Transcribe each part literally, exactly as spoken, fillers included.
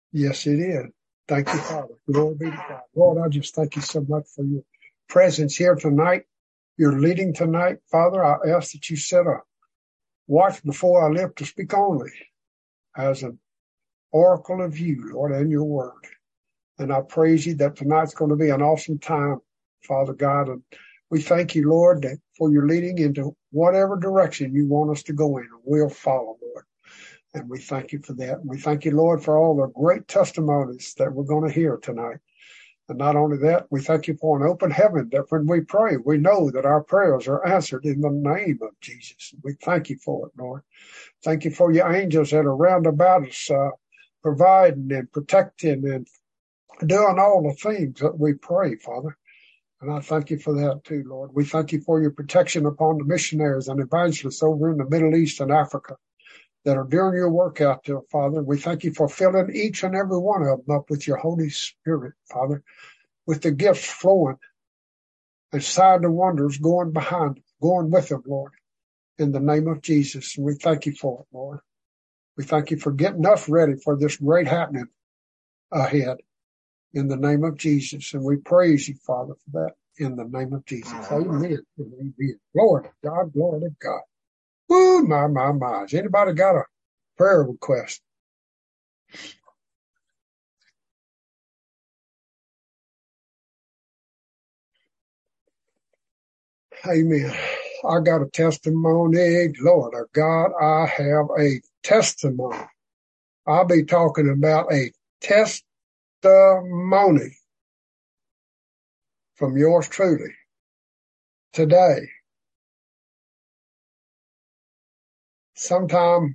Yes, it is. Thank you, Father. Glory be to God. Lord, I just thank you so much for your presence here tonight. Your leading tonight, Father. I ask that you set a watch before I live to speak only as an oracle of you, Lord, and your word. And I praise you that tonight's going to be an awesome time, Father God. And we thank you, Lord, that for your leading into whatever direction you want us to go in. We'll follow, Lord. And we thank you for that. And we thank you, Lord, for all the great testimonies that we're going to hear tonight. And not only that, we thank you for an open heaven that when we pray, we know that our prayers are answered in the name of Jesus. We thank you for it, Lord. Thank you for your angels that are round about us, uh, providing and protecting and doing all the things that we pray, Father. And I thank you for that too, Lord. We thank you for your protection upon the missionaries and evangelists over in the Middle East and Africa that are doing your work out there, Father. We thank you for filling each and every one of them up with your Holy Spirit, Father, with the gifts flowing and signs and wonders going behind them, going with them, Lord, in the name of Jesus. And we thank you for it, Lord. We thank you for getting us ready for this great happening ahead in the name of Jesus. And we praise you, Father, for that in the name of Jesus. Amen. Amen. Glory to God. Glory to God. Woo, my, my, my. Has anybody got a prayer request? Amen. I got a testimony. Lord of God, I have a testimony. I'll be talking about a testimony from yours truly today. Sometime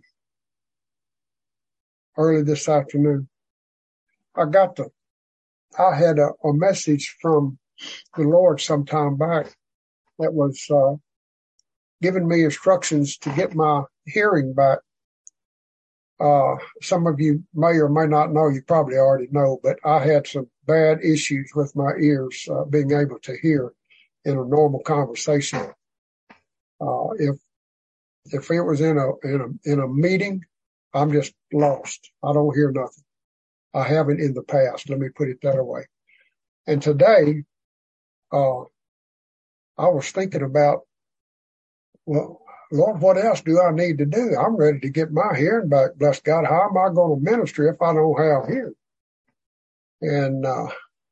early this afternoon, I got the, I had a, a message from the Lord some time back that was uh, giving me instructions to get my hearing back. Uh, some of you may or may not know, you probably already know, but I had some bad issues with my ears uh, being able to hear in a normal conversation. Uh, if if it was in a in a in a meeting, I'm just lost. I don't hear nothing. I haven't in the past. Let me put it that way. And today, uh, I was thinking about, well, Lord, what else do I need to do? I'm ready to get my hearing back. Bless God. How am I going to minister if I don't have hearing? And uh,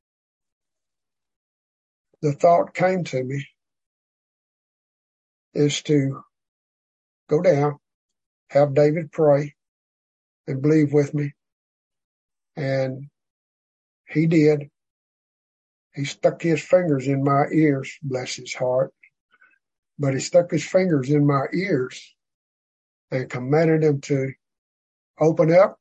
the thought came to me is to go down, have David pray, and believe with me. And he did. He stuck his fingers in my ears, bless his heart. But he stuck his fingers in my ears and commanded them to open up.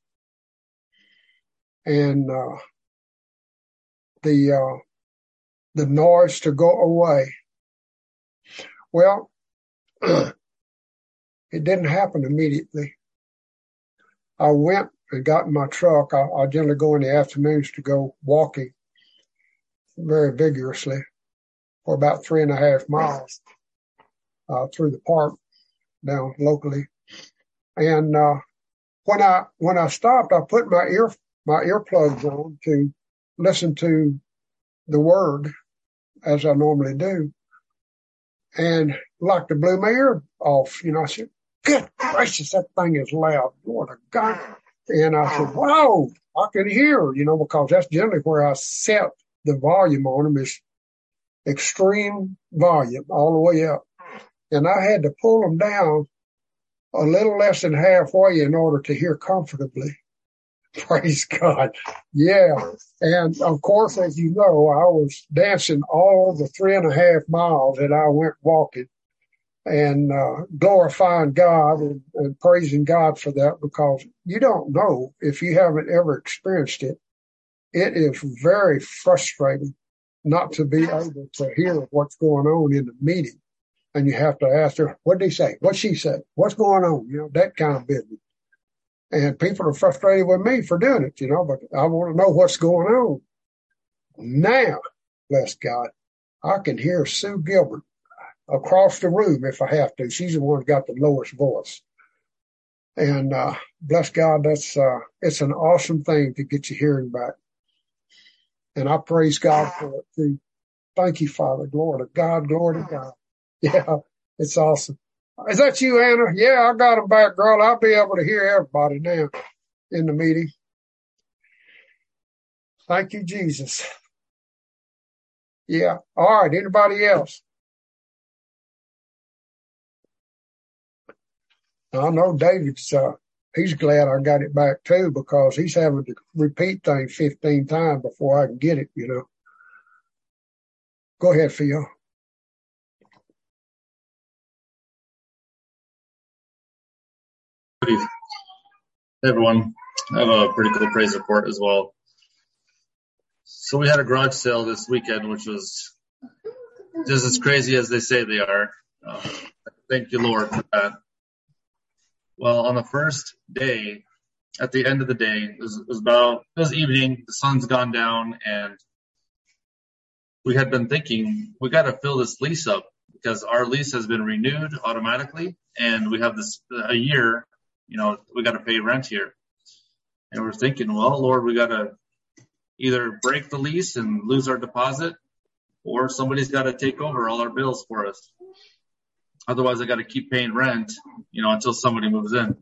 And uh, the uh, the noise to go away. Well, it didn't happen immediately. I went and got in my truck. I, I generally go in the afternoons to go walking very vigorously for about three and a half miles uh, through the park down locally. And uh, when I when I stopped, I put my ear my earplugs on to listen to the word as I normally do, and like to blew my ear off. You know, I said, "Good gracious, that thing is loud, Lord of God!" And I said, "Wow, I can hear." You know, because that's generally where I set the volume on them is extreme volume all the way up, and I had to pull them down a little less than halfway in order to hear comfortably. Praise God. Yeah. And of course, as you know, I was dancing all the three and a half miles that I went walking and uh, glorifying God and, and praising God for that, because you don't know if you haven't ever experienced it. It is very frustrating not to be able to hear what's going on in the meeting. And you have to ask her, what did he say? What'd she say? What's going on? You know, that kind of business. And people are frustrated with me for doing it, you know, but I want to know what's going on. Now, bless God, I can hear Sue Gilbert across the room if I have to. She's the one who got the lowest voice. And uh, bless God, that's uh, it's an awesome thing to get your hearing back. And I praise God for it too. Thank you, Father. Glory to God. Glory to God. Yeah, it's awesome. Is that you, Anna? Yeah, I got him back, girl. I'll be able to hear everybody now in the meeting. Thank you, Jesus. Yeah. All right. Anybody else? I know David's, uh, he's glad I got it back too, because he's having to repeat things fifteen times before I can get it, you know. Go ahead, Phil. Hey everyone, I have a pretty cool praise report as well. So we had a garage sale this weekend, which was just as crazy as they say they are. Uh, thank you, Lord, for that. Well, on the first day, at the end of the day, it was, it was about, it was evening, the sun's gone down, and we had been thinking, we got to fill this lease up because our lease has been renewed automatically, and we have this a year, you know, we got to pay rent here. And we're thinking, well, Lord, we got to either break the lease and lose our deposit, or somebody's got to take over all our bills for us. Otherwise, I got to keep paying rent, you know, until somebody moves in.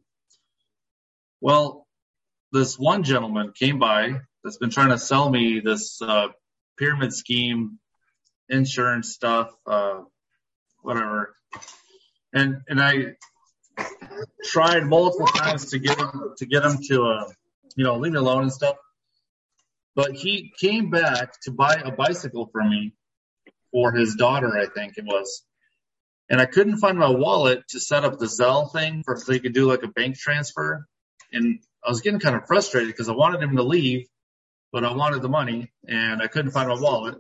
Well, this one gentleman came by that's been trying to sell me this uh, pyramid scheme, insurance stuff, uh, whatever. And and I tried multiple times to get him to get him to, uh, you know, leave me alone and stuff. But he came back to buy a bicycle from me for his daughter, I think it was. And I couldn't find my wallet to set up the Zelle thing for so he could do like a bank transfer. And I was getting kind of frustrated because I wanted him to leave, but I wanted the money and I couldn't find my wallet.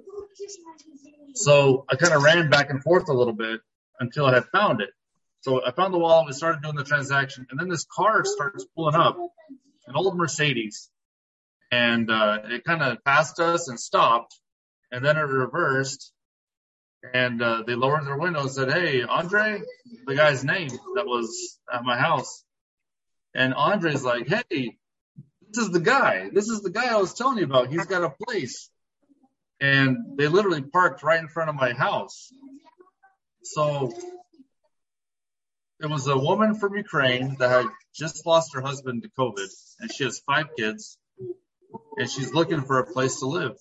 So I kind of ran back and forth a little bit until I had found it. So I found the wallet, we started doing the transaction, and then this car starts pulling up, an old Mercedes. And uh, it kind of passed us and stopped, and then it reversed. And uh, they lowered their window and said, "Hey, Andre," the guy's name that was at my house. And Andre's like, "Hey, this is the guy. This is the guy I was telling you about. He's got a place." And they literally parked right in front of my house. So it was a woman from Ukraine that had just lost her husband to COVID, and she has five kids, and she's looking for a place to live.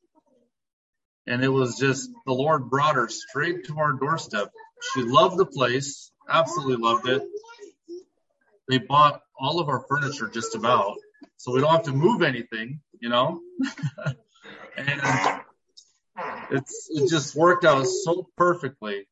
And it was just, the Lord brought her straight to our doorstep. She loved the place, absolutely loved it. They bought all of our furniture just about, so we don't have to move anything, you know. And it's it just worked out so perfectly.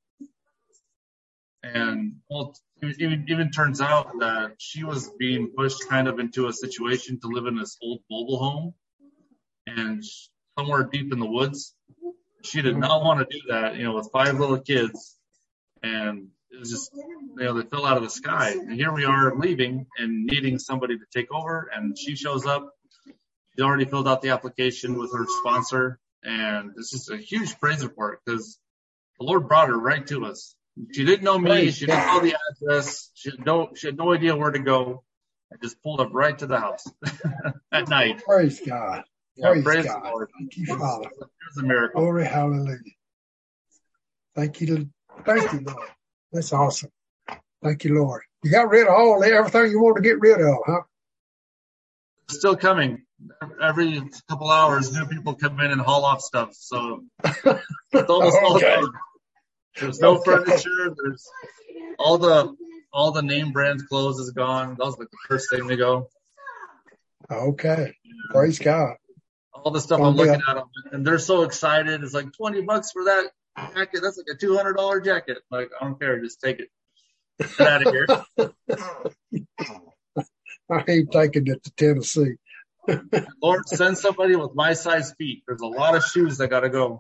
And well, it even, even turns out that she was being pushed kind of into a situation to live in this old mobile home, and somewhere deep in the woods. She did not want to do that, you know, with five little kids. And it was just, you know, they fell out of the sky. And here we are leaving and needing somebody to take over. And she shows up. She already filled out the application with her sponsor. And it's just a huge praise report because the Lord brought her right to us. She didn't know me. Praise she didn't know the address. She had no, she had no idea where to go. I just pulled up right to the house at night. Praise God. Yeah, praise, praise God. the Lord. Thank you, Father. It's a miracle. Glory, hallelujah. Thank you, thank you, Lord. That's awesome. Thank you, Lord. You got rid of all everything you want to get rid of, huh? Still coming. Every couple hours, new people come in and haul off stuff. So it's almost all okay. gone. There's no okay. furniture. There's all the all the name brand clothes is gone. That was like the first thing to go. Okay. Praise God. All the stuff Don't I'm looking a- at, and they're so excited. It's like twenty bucks for that jacket. That's like a two hundred dollar jacket. Like, I don't care. Just take it. Get out of here. I ain't taking it to Tennessee. Lord, send somebody with my size feet. There's a lot of shoes that got to go.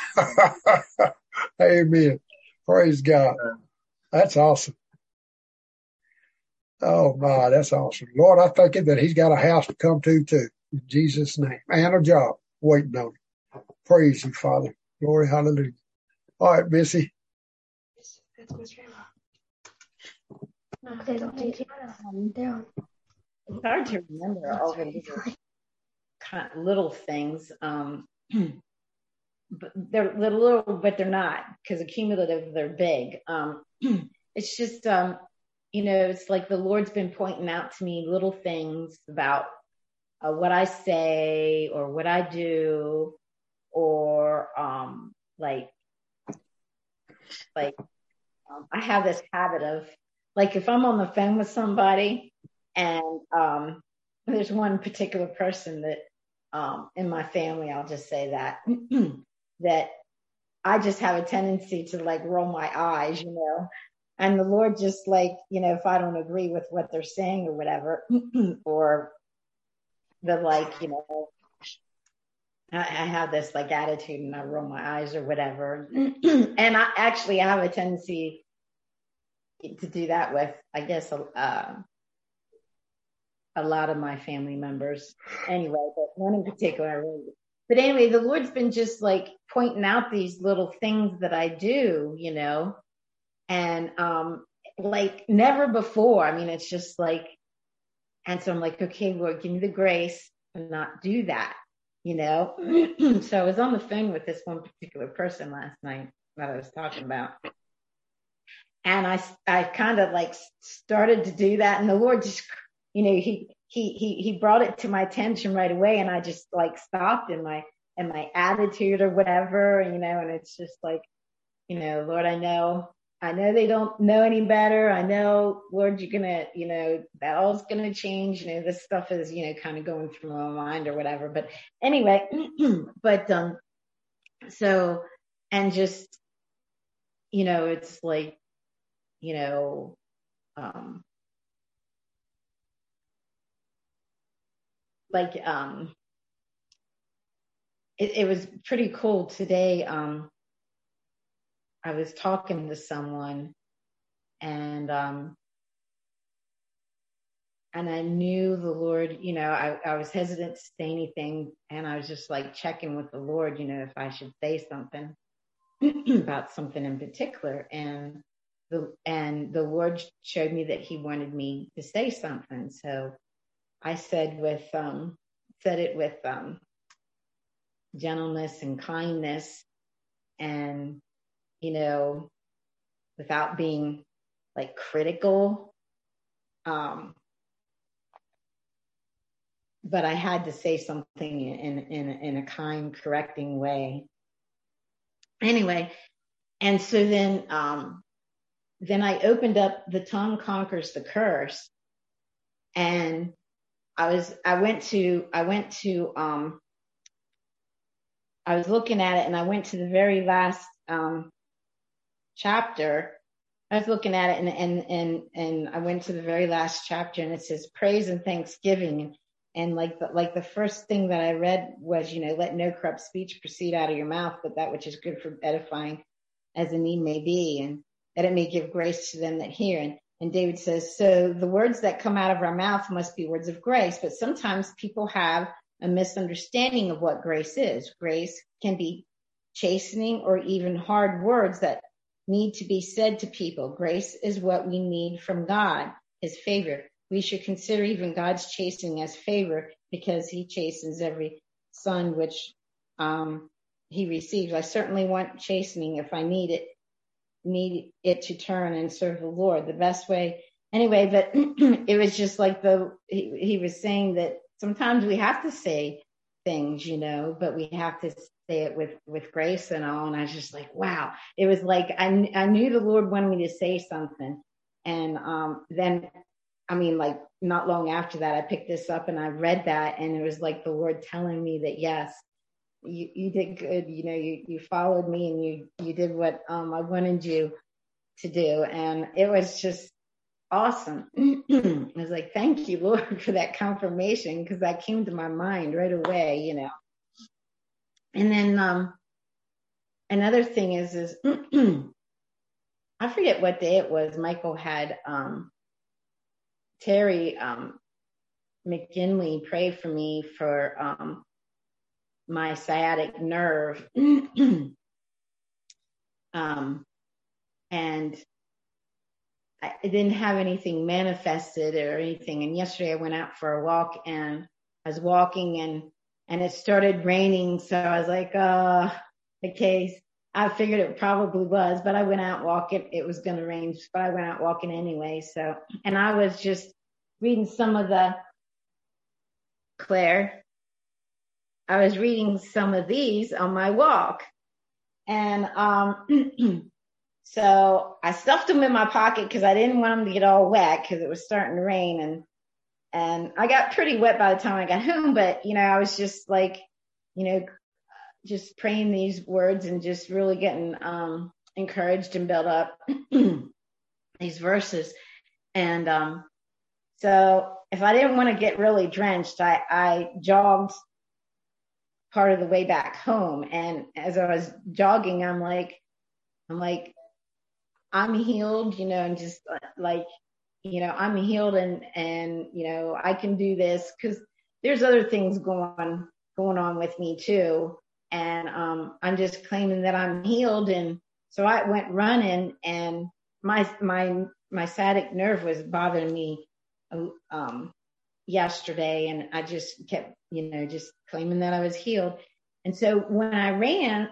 Amen. Praise God. That's awesome. Oh, my, that's awesome. Lord, I thank you that he's got a house to come to, too. In Jesus' name. And a job waiting on him. Praise you, Father. Glory, hallelujah. All right, Missy. 那可以从这些砍掉。 it's hard to remember all the little, kind of little things. Um, but they're little, but they're not, because accumulative, they're big. Um, it's just, um, you know, it's like the Lord's been pointing out to me little things about uh, what I say or what I do, or um, like, like um, I have this habit of, like, if I'm on the phone with somebody, and um, there's one particular person that um, in my family, I'll just say that, that I just have a tendency to like roll my eyes, you know, and the Lord just like, you know, if I don't agree with what they're saying or whatever, or the like, you know, I, I have this like attitude and I roll my eyes or whatever. And I actually have a tendency to do that with, I guess, uh, a lot of my family members anyway, but one in particular, I really, but anyway, the Lord's been just like pointing out these little things that I do, you know, and, um, like never before. I mean, it's just like, and so I'm like, okay, Lord, give me the grace to not do that, you know? So I was on the phone with this one particular person last night that I was talking about. And I, I kind of like started to do that, and the Lord just, you know, he, he, he, he brought it to my attention right away, and I just like stopped in my, in my attitude or whatever, you know, and it's just like, you know, Lord, I know, I know they don't know any better. I know, Lord, you're going to, you know, that all's going to change. You know, this stuff is, you know, kind of going through my mind or whatever, but anyway, but, um, so, and just, you know, it's like, you know, um, like, um, it, it was pretty cool today. Um, I was talking to someone, and, um, and I knew the Lord, you know, I, I was hesitant to say anything, and I was just like checking with the Lord, you know, if I should say something about something in particular. And the, and the Lord showed me that he wanted me to say something. So I said with, um, said it with, um, gentleness and kindness, and, you know, without being like critical. Um, but I had to say something in, in, in a kind, correcting way. Anyway. And so then, um, then I opened up The Tongue Conquers the Curse, and I was, I went to, I went to, um, I was looking at it, and I went to the very last, um, chapter. I was looking at it, and, and, and, and I went to the very last chapter, and it says praise and thanksgiving. And, and like, the, like the first thing that I read was, you know, let no corrupt speech proceed out of your mouth, but that which is good for edifying as the need may be, and that it may give grace to them that hear. And, and David says, so the words that come out of our mouth must be words of grace, but sometimes people have a misunderstanding of what grace is. Grace can be chastening or even hard words that need to be said to people. Grace is what we need from God, his favor. We should consider even God's chastening as favor, because he chastens every son which um, he receives. I certainly want chastening if I need it, need it to turn and serve the Lord the best way. Anyway, but it was just like the, he, he was saying that sometimes we have to say things, you know, but we have to say it with, with grace and all. And I was just like, wow. It was like, I, I knew the Lord wanted me to say something. And, um, then, I mean, like not long after that, I picked this up and I read that, and it was like the Lord telling me that, yes, you, you did good. You know, you, you followed me, and you, you did what, um, I wanted you to do. And it was just awesome. I was like, thank you, Lord, for that confirmation, because that came to my mind right away, you know. And then, um, another thing is, is I forget what day it was. Michael had, um, Terry, um, McGinley pray for me for, um, my sciatic nerve. um, and I didn't have anything manifested or anything. And yesterday I went out for a walk and I was walking and, and it started raining. So I was like, uh, okay, I figured it probably was, but I went out walking. It was going to rain, but I went out walking anyway. So, and I was just reading some of the, Claire, I was reading some of these on my walk. And, um, so I stuffed them in my pocket because I didn't want them to get all wet because it was starting to rain. And, and I got pretty wet by the time I got home, but, you know, I was just like, you know, just praying these words and just really getting, um, encouraged and built up these verses. And, um, so if I didn't want to get really drenched, I, I jogged part of the way back home. And as I was jogging, I'm like, I'm like, I'm healed, you know, and just like, you know, I'm healed and, and, you know, I can do this because there's other things going, going on with me too. And, um, I'm just claiming that I'm healed. And so I went running and my, my, my sciatic nerve was bothering me, um, yesterday. And I just kept, you know, just claiming that I was healed. And so when I ran,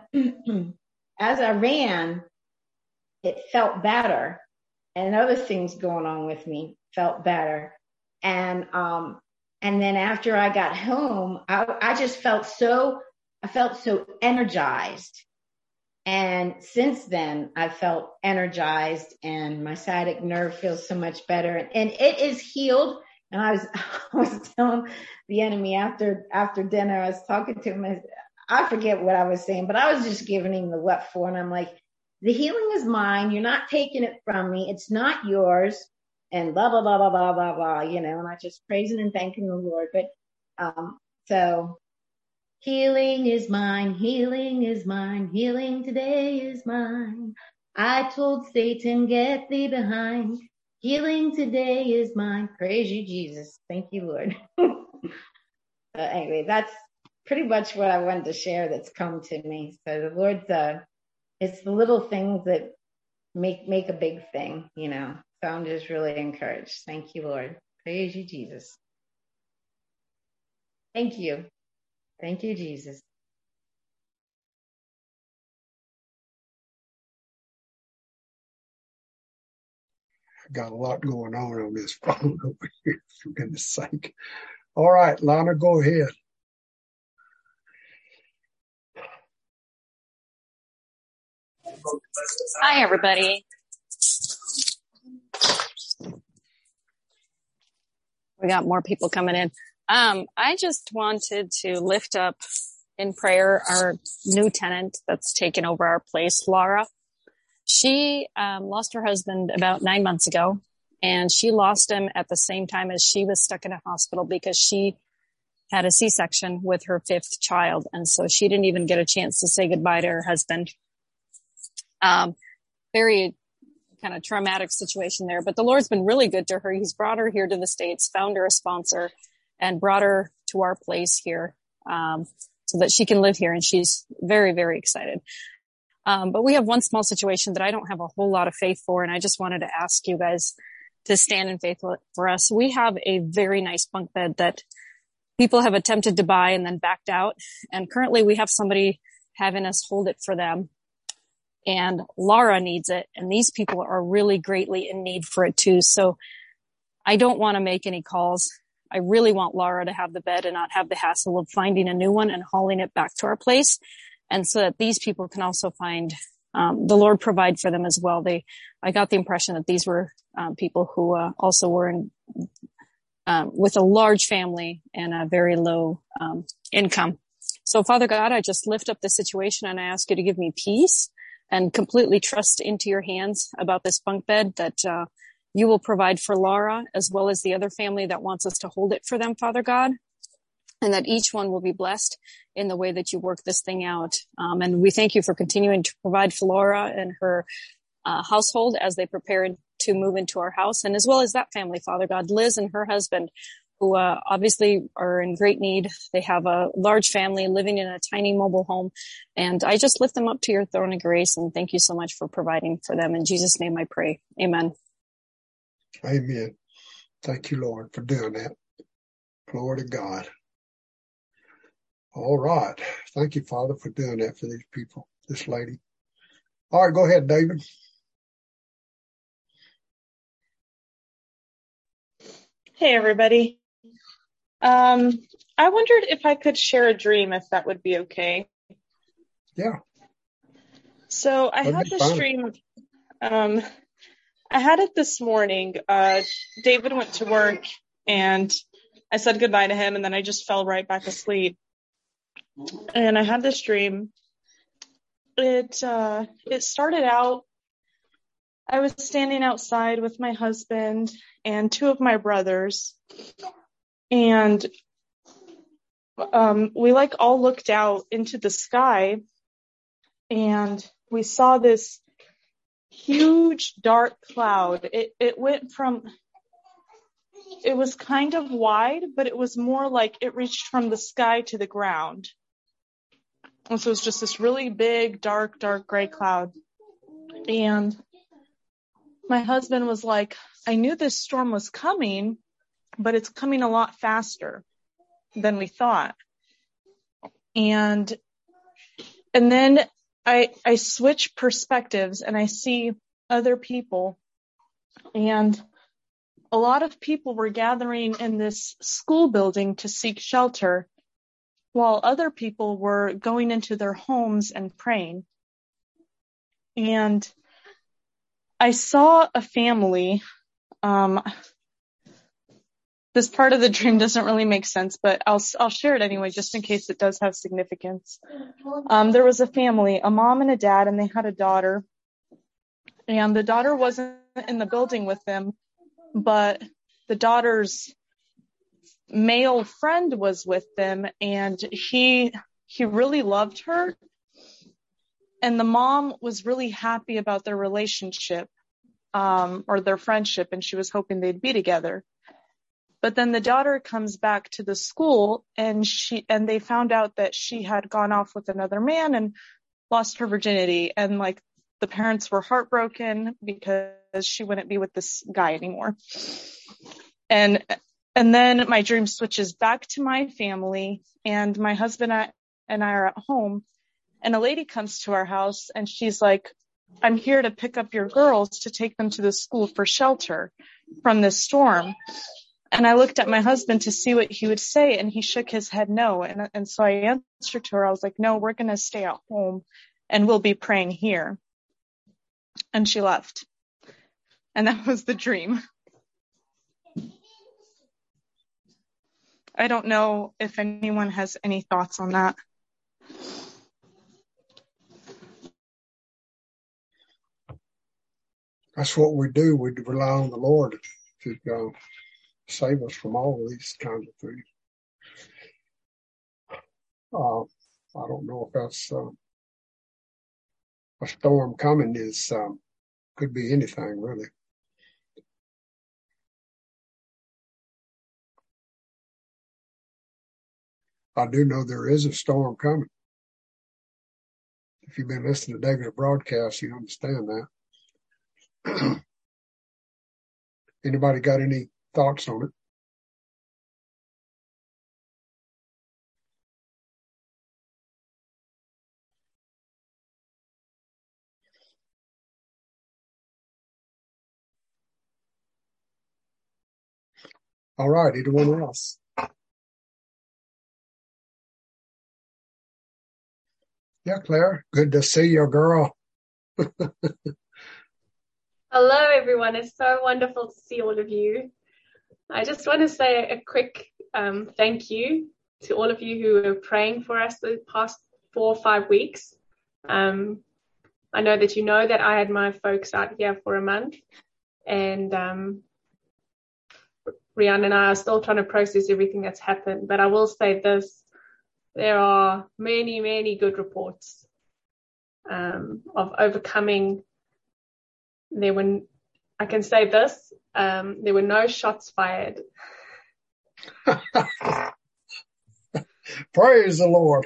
as I ran, it felt better, and other things going on with me felt better. And, um, and then after I got home, I, I just felt so, I felt so energized. And since then I felt energized and my sciatic nerve feels so much better, and it is healed. And I was, I was telling the enemy after, after dinner, I was talking to him, I, I forget what I was saying, but I was just giving him the what for. And I'm like, the healing is mine. You're not taking it from me. It's not yours. And blah, blah, blah, blah, blah, blah, blah, you know, and I just praising and thanking the Lord. But, um, so healing is mine. Healing is mine. Healing today is mine. I told Satan, get thee behind. Healing today is mine. Praise you, Jesus. Thank you, Lord. uh, anyway, that's pretty much what I wanted to share that's come to me. So the Lord's, uh, it's the little things that make, make a big thing, you know. So I'm just really encouraged. Thank you, Lord. Praise you, Jesus. Thank you. Thank you, Jesus. I got a lot going on on this phone over here, for goodness sake. All right, Lana, go ahead. Hi, everybody. We got more people coming in. Um, I just wanted to lift up in prayer our new tenant that's taken over our place, Laura. She um, lost her husband about nine months ago, and she lost him at the same time as she was stuck in a hospital because she had a C-section with her fifth child, and so she didn't even get a chance to say goodbye to her husband. Um, very kind of traumatic situation there, but the Lord's been really good to her. He's brought her here to the States, found her a sponsor, and brought her to our place here, um, so that she can live here. And she's very, very excited. Um, but we have one small situation that I don't have a whole lot of faith for. And I just wanted to ask you guys to stand in faith for us. We have a very nice bunk bed that people have attempted to buy and then backed out. And currently we have somebody having us hold it for them. And Laura needs it. And these people are really greatly in need for it too. So I don't want to make any calls. I really want Laura to have the bed and not have the hassle of finding a new one and hauling it back to our place. And so that these people can also find, um, the Lord provide for them as well. They, I got the impression that these were, um, people who, uh, also were in, um, with a large family and a very low, um, income. So Father God, I just lift up the situation and I ask you to give me peace and completely trust into your hands about this bunk bed that, uh, you will provide for Laura as well as the other family that wants us to hold it for them, Father God, and that each one will be blessed in the way that you work this thing out. Um, and we thank you for continuing to provide for Laura and her uh, household as they prepare to move into our house, and as well as that family, Father God, Liz and her husband, who uh, obviously are in great need. They have a large family living in a tiny mobile home. And I just lift them up to your throne of grace and thank you so much for providing for them. In Jesus' name I pray. Amen. Amen. Thank you, Lord, for doing that. Glory to God. All right. Thank you, Father, for doing that for these people, this lady. All right, go ahead, David. Hey, everybody. Um, I wondered if I could share a dream, if that would be okay. Yeah. So I That'd had be this fine. dream. Um, I had it this morning. Uh, David went to work and I said goodbye to him, and then I just fell right back asleep. And I had this dream. It, uh, it started out, I was standing outside with my husband and two of my brothers, and um, we like all looked out into the sky, and we saw this huge dark cloud. It it went from, it was kind of wide, but it was more like it reached from the sky to the ground. And so it was just this really big, dark, dark gray cloud. And my husband was like, I knew this storm was coming, but it's coming a lot faster than we thought. And and then I I switch perspectives and I see other people, and a lot of people were gathering in this school building to seek shelter, while other people were going into their homes and praying. And I saw a family. Um, this part of the dream doesn't really make sense, but I'll I'll share it anyway, just in case it does have significance. Um, there was a family, a mom and a dad, and they had a daughter. And the daughter wasn't in the building with them, but the daughter's male friend was with them, and he he really loved her. And the mom was really happy about their relationship, um, or their friendship, and she was hoping they'd be together. But then the daughter comes back to the school, and she and they found out that she had gone off with another man and lost her virginity. And like the parents were heartbroken because she wouldn't be with this guy anymore. And and then my dream switches back to my family, and my husband and I are at home, and a lady comes to our house, and she's like, I'm here to pick up your girls to take them to the school for shelter from this storm. And I looked at my husband to see what he would say, and he shook his head no. And, and so I answered to her, I was like, no, we're going to stay at home, and we'll be praying here. And she left. And that was the dream. I don't know if anyone has any thoughts on that. That's what we do. We rely on the Lord to uh, save us from all of these kinds of things. Uh, I don't know if that's uh, a storm coming is um, could be anything really. I do know there is a storm coming. If you've been listening to David's broadcast, you understand that. Anybody got any thoughts on it? All right, anyone else? Yeah, Claire, good to see you, girl. Hello, everyone. It's so wonderful to see all of you. I just want to say a quick um, thank you to all of you who are praying for us the past four or five weeks. Um, I know that you know that I had my folks out here for a month, and um, Rihanna and I are still trying to process everything that's happened. But I will say this, there are many, many good reports um, of overcoming. There were, I can say this, um, there were no shots fired. Praise the Lord.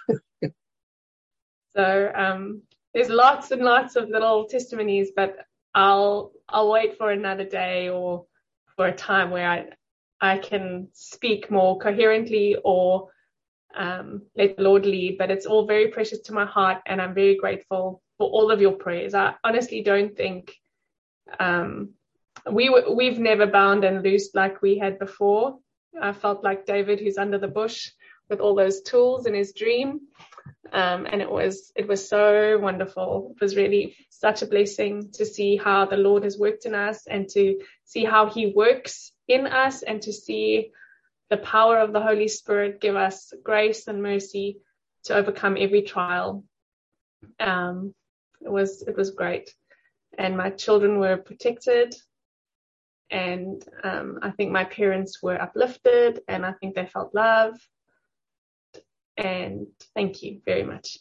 So um, there's lots and lots of little testimonies, but I'll I'll wait for another day or for a time where I I can speak more coherently or um, let the Lord lead. But it's all very precious to my heart, and I'm very grateful for all of your prayers. I honestly don't think um, we w- we've never bound and loosed like we had before. I felt like David, who's under the bush with all those tools in his dream. Um, and it was it was so wonderful. It was really such a blessing to see how the Lord has worked in us, and to see how he works in us, and to see the power of the Holy Spirit give us grace and mercy to overcome every trial. Um, it was it was great, and my children were protected, and um, I think my parents were uplifted, and I think they felt love. And thank you very much.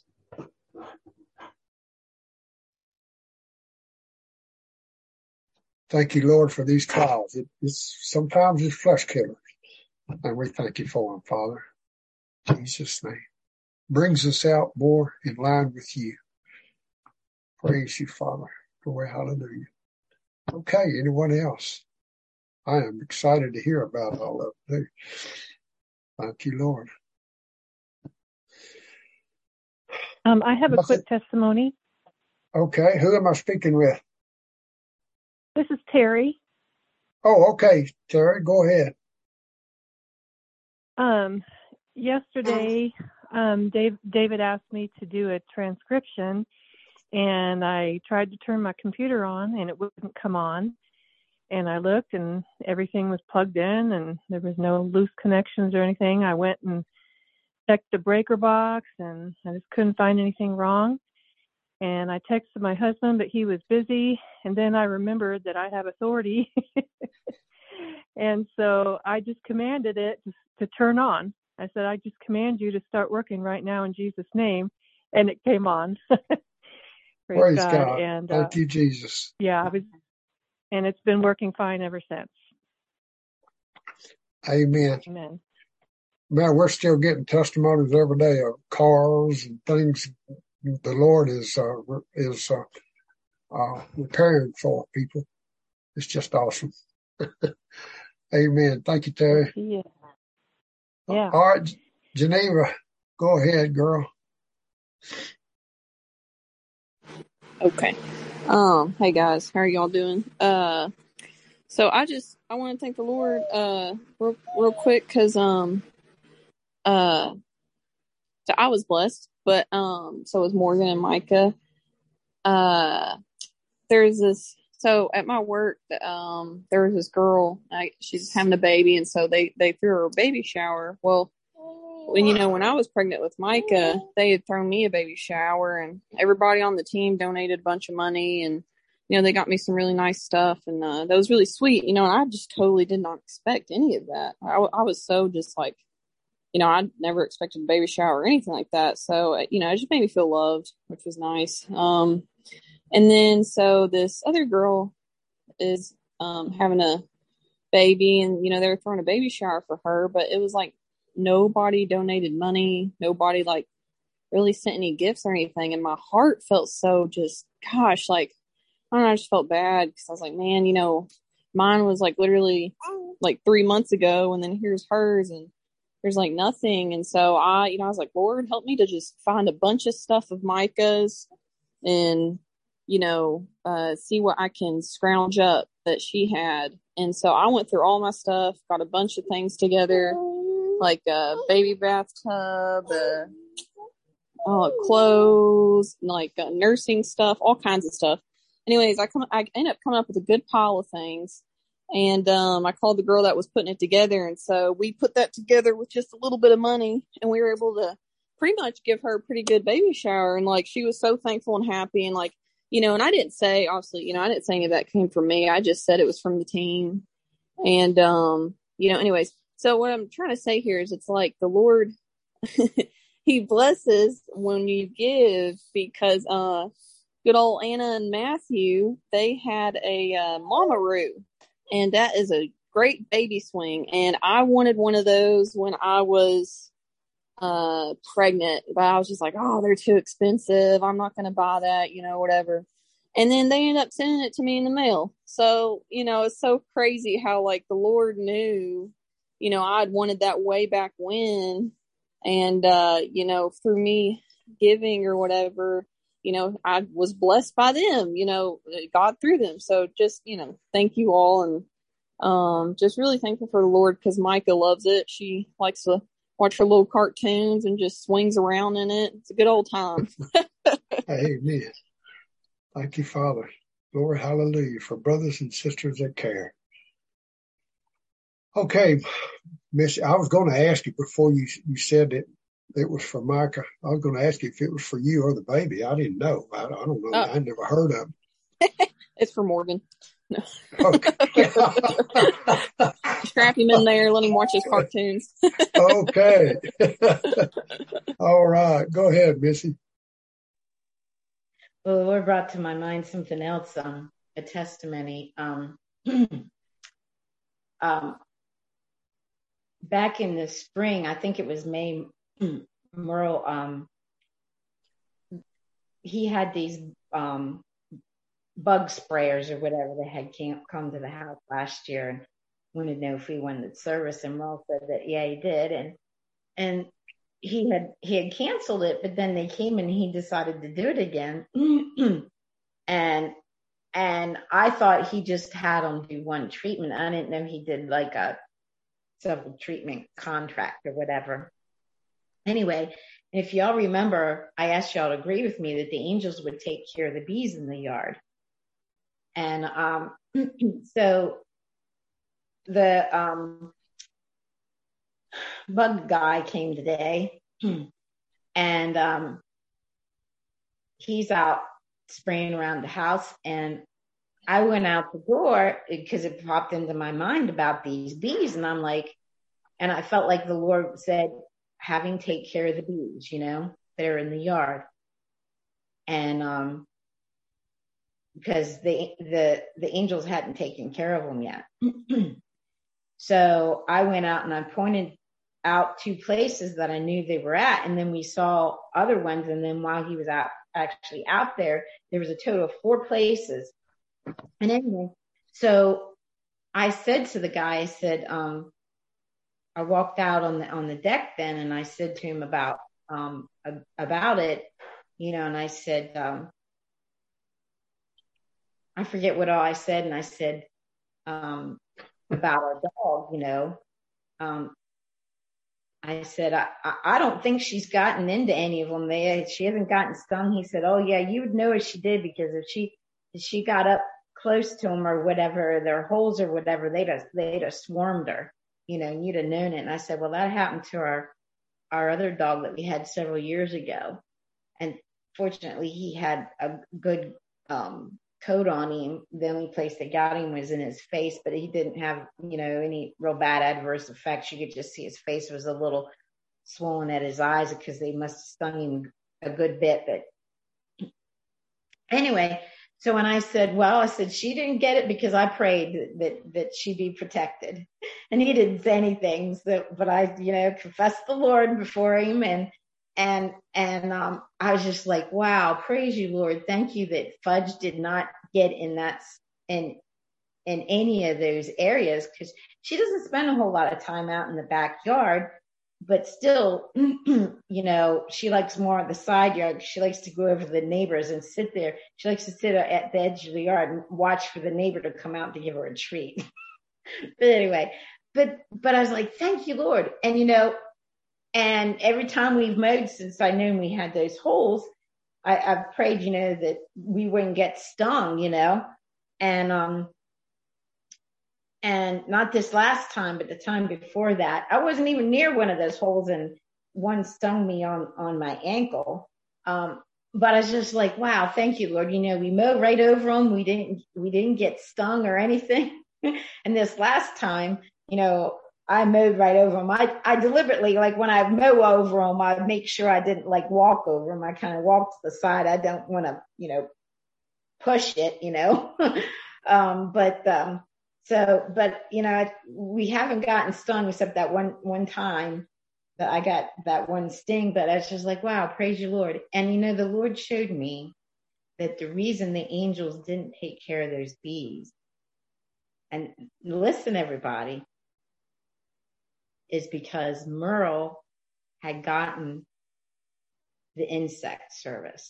Thank you, Lord, for these trials. It, it's sometimes it's flesh killers, and we thank you for them, Father. In Jesus' name. Brings us out more in line with you. Praise you, Father. Glory, hallelujah. Okay, anyone else? I am excited to hear about all of it. Thank you, Lord. Um, I have a Nothing. quick testimony. Okay, who am I speaking with? This is Terry. Oh, okay, Terry, go ahead. Um, yesterday, um, Dave, David asked me to do a transcription, and I tried to turn my computer on, and it wouldn't come on. And I looked, and everything was plugged in, and there was no loose connections or anything. I went and checked the breaker box, and I just couldn't find anything wrong. And I texted my husband, but he was busy. And then I remembered that I have authority. And so I just commanded it to, to turn on. I said, I just command you to start working right now in Jesus' name. And it came on. Praise, Praise God. God. And, Thank uh, you, Jesus. yeah, I was, and it's been working fine ever since. Amen. Amen. Man, we're still getting testimonies every day of cars and things the Lord is uh, is uh, uh, repairing for people. It's just awesome. Amen. Thank you, Terry. Yeah. Yeah. All right, Geneva, go ahead, girl. Okay. Um, hey guys, how are y'all doing? Uh, so I just, I want to thank the Lord, uh, real, real quick, cause, um, uh, so I was blessed, but, um, so was Morgan and Micah. Uh, there's this, so at my work, um, there was this girl, I, she's having a baby, and so they, they threw her a baby shower. Well, when, you know, when I was pregnant with Micah, they had thrown me a baby shower, and everybody on the team donated a bunch of money, and, you know, they got me some really nice stuff, and uh, that was really sweet, you know, and I just totally did not expect any of that. I, I was so just like, you know, I never expected a baby shower or anything like that. So, you know, it just made me feel loved, which was nice. Um, and then, so this other girl is um, having a baby, and, you know, they were throwing a baby shower for her, but it was like, nobody donated money. Nobody like really sent any gifts or anything. And my heart felt so just, gosh, like, I don't know, I just felt bad because I was like, man, you know, mine was like literally like three months ago, and then here's hers, and there's like nothing. And so I, you know, I was like, Lord, help me to just find a bunch of stuff of Micah's and, you know, uh, see what I can scrounge up that she had. And so I went through all my stuff, got a bunch of things together, like a baby bathtub, uh, uh, clothes, like uh, nursing stuff, all kinds of stuff. Anyways, I come, I ended up coming up with a good pile of things, and um, I called the girl that was putting it together, and so we put that together with just a little bit of money, and we were able to pretty much give her a pretty good baby shower, and like she was so thankful and happy, and like, you know, and I didn't say, obviously, you know, I didn't say any of that came from me. I just said it was from the team, and um, you know, anyways. So what I'm trying to say here is it's like the Lord, he blesses when you give, because uh, good old Anna and Matthew, they had a uh, Mamaroo, and that is a great baby swing. And I wanted one of those when I was uh, pregnant, but I was just like, oh, they're too expensive. I'm not going to buy that, you know, whatever. And then they end up sending it to me in the mail. So, you know, it's so crazy how like the Lord knew, you know, I'd wanted that way back when. And, uh, you know, through me giving or whatever, you know, I was blessed by them, you know, God through them. So just, you know, thank you all. And, um, just really thankful for the Lord, because Micah loves it. She likes to watch her little cartoons and just swings around in it. It's a good old time. Amen. Thank you, Father. Glory, hallelujah, for brothers and sisters that care. Okay, Miss, I was going to ask you before you you said that it was for Micah. I was going to ask you if it was for you or the baby. I didn't know. I, I don't know. Oh. I never heard of it. It's for Morgan. No. Okay. Strap him in there, let him watch his cartoons. Okay. All right. Go ahead, Missy. Well, the Lord brought to my mind something else, um, a testimony. Um, um, back in the spring, I think it was May, Merle, um, he had these um, bug sprayers or whatever that had come to the house last year, and wanted to know if we wanted service. And Merle said that, yeah, he did. And, and he had, he had canceled it, but then they came and he decided to do it again. and, and I thought he just had them do one treatment. I didn't know he did like a several treatment contract or whatever. Anyway, if y'all remember, I asked y'all to agree with me that the angels would take care of the bees in the yard. And, um, so the, um, bug guy came today and, um, he's out spraying around the house, and I went out the door because it popped into my mind about these bees. And I'm like, and I felt like the Lord said, having take care of the bees, you know, they're in the yard. And, um, because the, the, the angels hadn't taken care of them yet. So I went out and I pointed out two places that I knew they were at. And then we saw other ones. And then while he was out, actually out there, there was a total of four places. And anyway, so I said to the guy, I said, um, I walked out on the, on the deck then, and I said to him about, um, about it, you know, and I said, um, I forget what all I said. And I said, um, about our dog, you know, um, I said, I, I don't think she's gotten into any of them. They, she hasn't gotten stung. He said, oh yeah, you would know if she did, because if she, if she got up close to them or whatever, their holes or whatever, they'd have, they'd have swarmed her, you know, and you'd have known it. And I said, well, that happened to our, our other dog that we had several years ago. And fortunately he had a good, um, coat on him. The only place that got him was in his face, but he didn't have, you know, any real bad adverse effects. You could just see his face was a little swollen at his eyes because they must have stung him a good bit. But anyway, so when I said, well, I said, she didn't get it because I prayed that, that, that she be protected, and he didn't say anything. So, but I, you know, confessed the Lord before him, and And, and, um, I was just like, wow, praise you, Lord. Thank you that Fudge did not get in that, in, in any of those areas, because she doesn't spend a whole lot of time out in the backyard, but still, you know, she likes more of the side yard. She likes to go over to the neighbors and sit there. She likes to sit at the edge of the yard and watch for the neighbor to come out to give her a treat. But anyway, but, but I was like, thank you, Lord. And, you know, and every time we've mowed since I knew we had those holes, I, I've prayed, you know, that we wouldn't get stung, you know, and, um, and not this last time, but the time before that, I wasn't even near one of those holes, and one stung me on, on my ankle. Um, but I was just like, wow, thank you, Lord. You know, we mowed right over them. We didn't, we didn't get stung or anything. And this last time, you know, I mowed right over them. I, I deliberately, like when I mow over them, I make sure I didn't like walk over them. I kind of walk to the side. I don't want to, you know, push it, you know. um, but, um, so, but, you know, we haven't gotten stung except that one, one time that I got that one sting, but I was just like, wow, praise you, Lord. And, you know, the Lord showed me that the reason the angels didn't take care of those bees, and listen, everybody, is because Merle had gotten the insect service.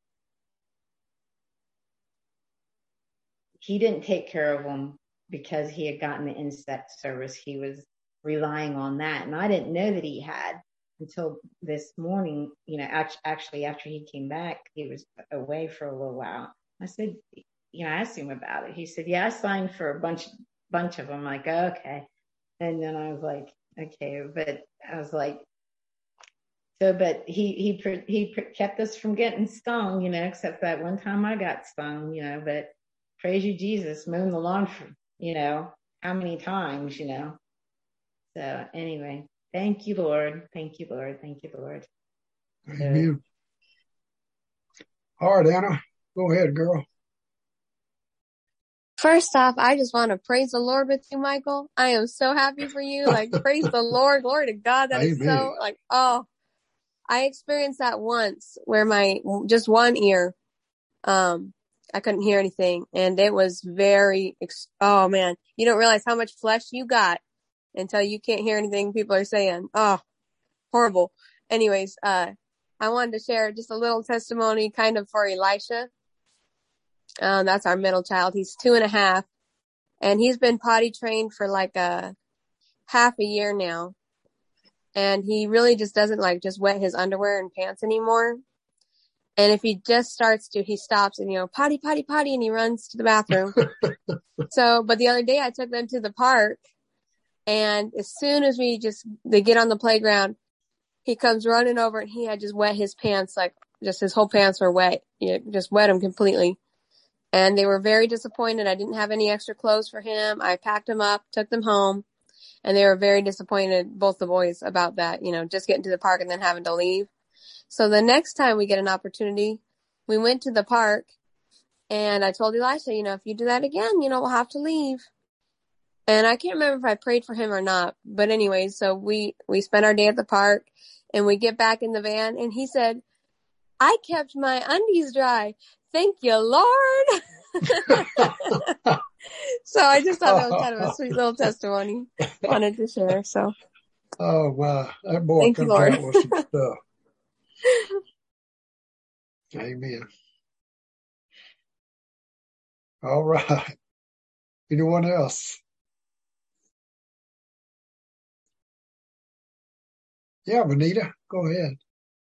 He didn't take care of them because he had gotten the insect service. He was relying on that. And I didn't know that he had until this morning. You know, actually after he came back, he was away for a little while. I said, you know, I asked him about it. He said, yeah, I signed for a bunch, bunch of them. I'm like, oh, okay. And then I was like, okay, but I was like, so, but he, he, he kept us from getting stung, you know, except that one time I got stung, you know, but praise you, Jesus, mowing the lawn for, you know, how many times, you know. So anyway, thank you, Lord. Thank you, Lord. Thank you, Lord. Amen. All right, Anna, go ahead, girl. First off, I just want to praise the Lord with you, Michael. I am so happy for you. Like, praise the Lord. Glory to God. That Amen. Is so, like, oh, I experienced that once where my, just one ear, um, I couldn't hear anything. And it was very, oh man, you don't realize how much flesh you got until you can't hear anything people are saying. Oh, horrible. Anyways, uh, I wanted to share just a little testimony kind of for Elisha. Um, that's our middle child. He's two and a half and he's been potty trained for like a half a year now. And he really just doesn't like just wet his underwear and pants anymore. And if he just starts to, he stops and, you know, potty, potty, potty, and he runs to the bathroom. So, but the other day I took them to the park and as soon as we just, they get on the playground, he comes running over and he had just wet his pants, like just his whole pants were wet. You know, just wet them completely. And they were very disappointed. I didn't have any extra clothes for him. I packed them up, took them home, and they were very disappointed, both the boys, about that, you know, just getting to the park and then having to leave. So the next time we get an opportunity, we went to the park and I told Elisha, you know, if you do that again, you know, we'll have to leave. And I can't remember if I prayed for him or not. But anyway, so we, we spent our day at the park and we get back in the van and he said, I kept my undies dry. Thank you, Lord. So I just thought that was kind of a sweet little testimony. Wanted to share. So. Oh my, that boy Thank comes you, Lord. out with some stuff. Amen. All right. Anyone else? Yeah, Benita, go ahead.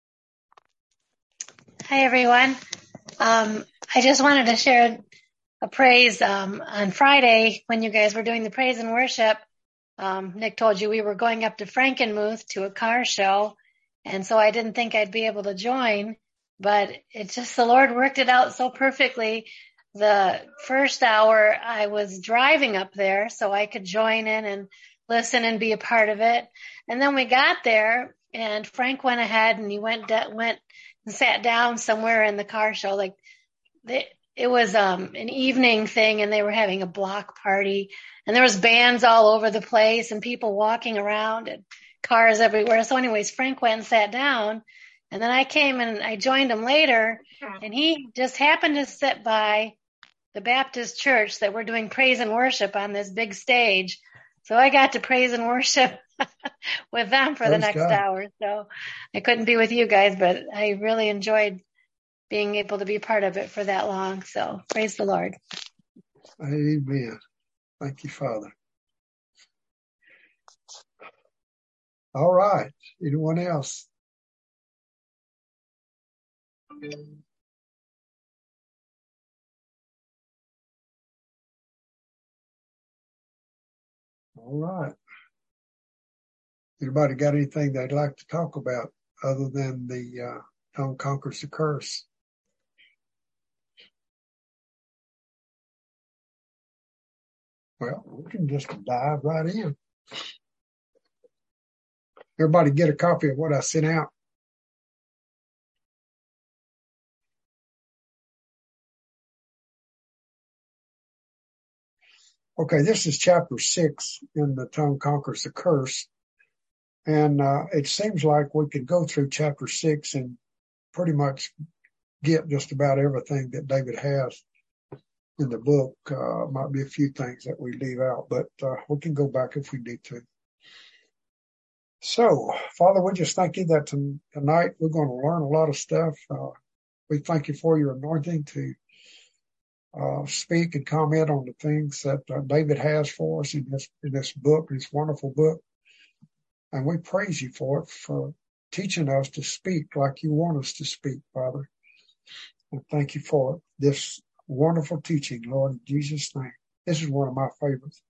Hi, everyone. Um, I just wanted to share a praise. Um, on Friday, when you guys were doing the praise and worship, um, Nick told you we were going up to Frankenmuth to a car show. And so I didn't think I'd be able to join, but it just, the Lord worked it out so perfectly. The first hour I was driving up there so I could join in and listen and be a part of it. And then we got there and Frank went ahead and he went, went and sat down somewhere in the car show. Like they, it was, um, an evening thing and they were having a block party and there was bands all over the place and people walking around and cars everywhere. So anyways, Frank went and sat down and then I came and I joined him later and he just happened to sit by the Baptist church that we're doing praise and worship on this big stage. So I got to praise and worship with them for Praise the next God. hour. So I couldn't be with you guys, but I really enjoyed being able to be part of it for that long. So praise the Lord. Amen. Thank you, Father. All right. Anyone else? All right. Anybody got anything they'd like to talk about other than the uh, tongue conquers the curse? Well, we can just dive right in. Everybody get a copy of what I sent out. Okay, this is chapter six in the tongue conquers the curse. And uh, it seems like we could go through chapter six and pretty much get just about everything that David has in the book. Uh, might be a few things that we leave out, but uh, we can go back if we need to. So, Father, we just thank you that tonight we're going to learn a lot of stuff. Uh, we thank you for your anointing to uh, speak and comment on the things that uh, David has for us in this, in this book, this wonderful book. And we praise you for it, for teaching us to speak like you want us to speak, Father. And thank you for this wonderful teaching, Lord, in Jesus' name. This is one of my favorites.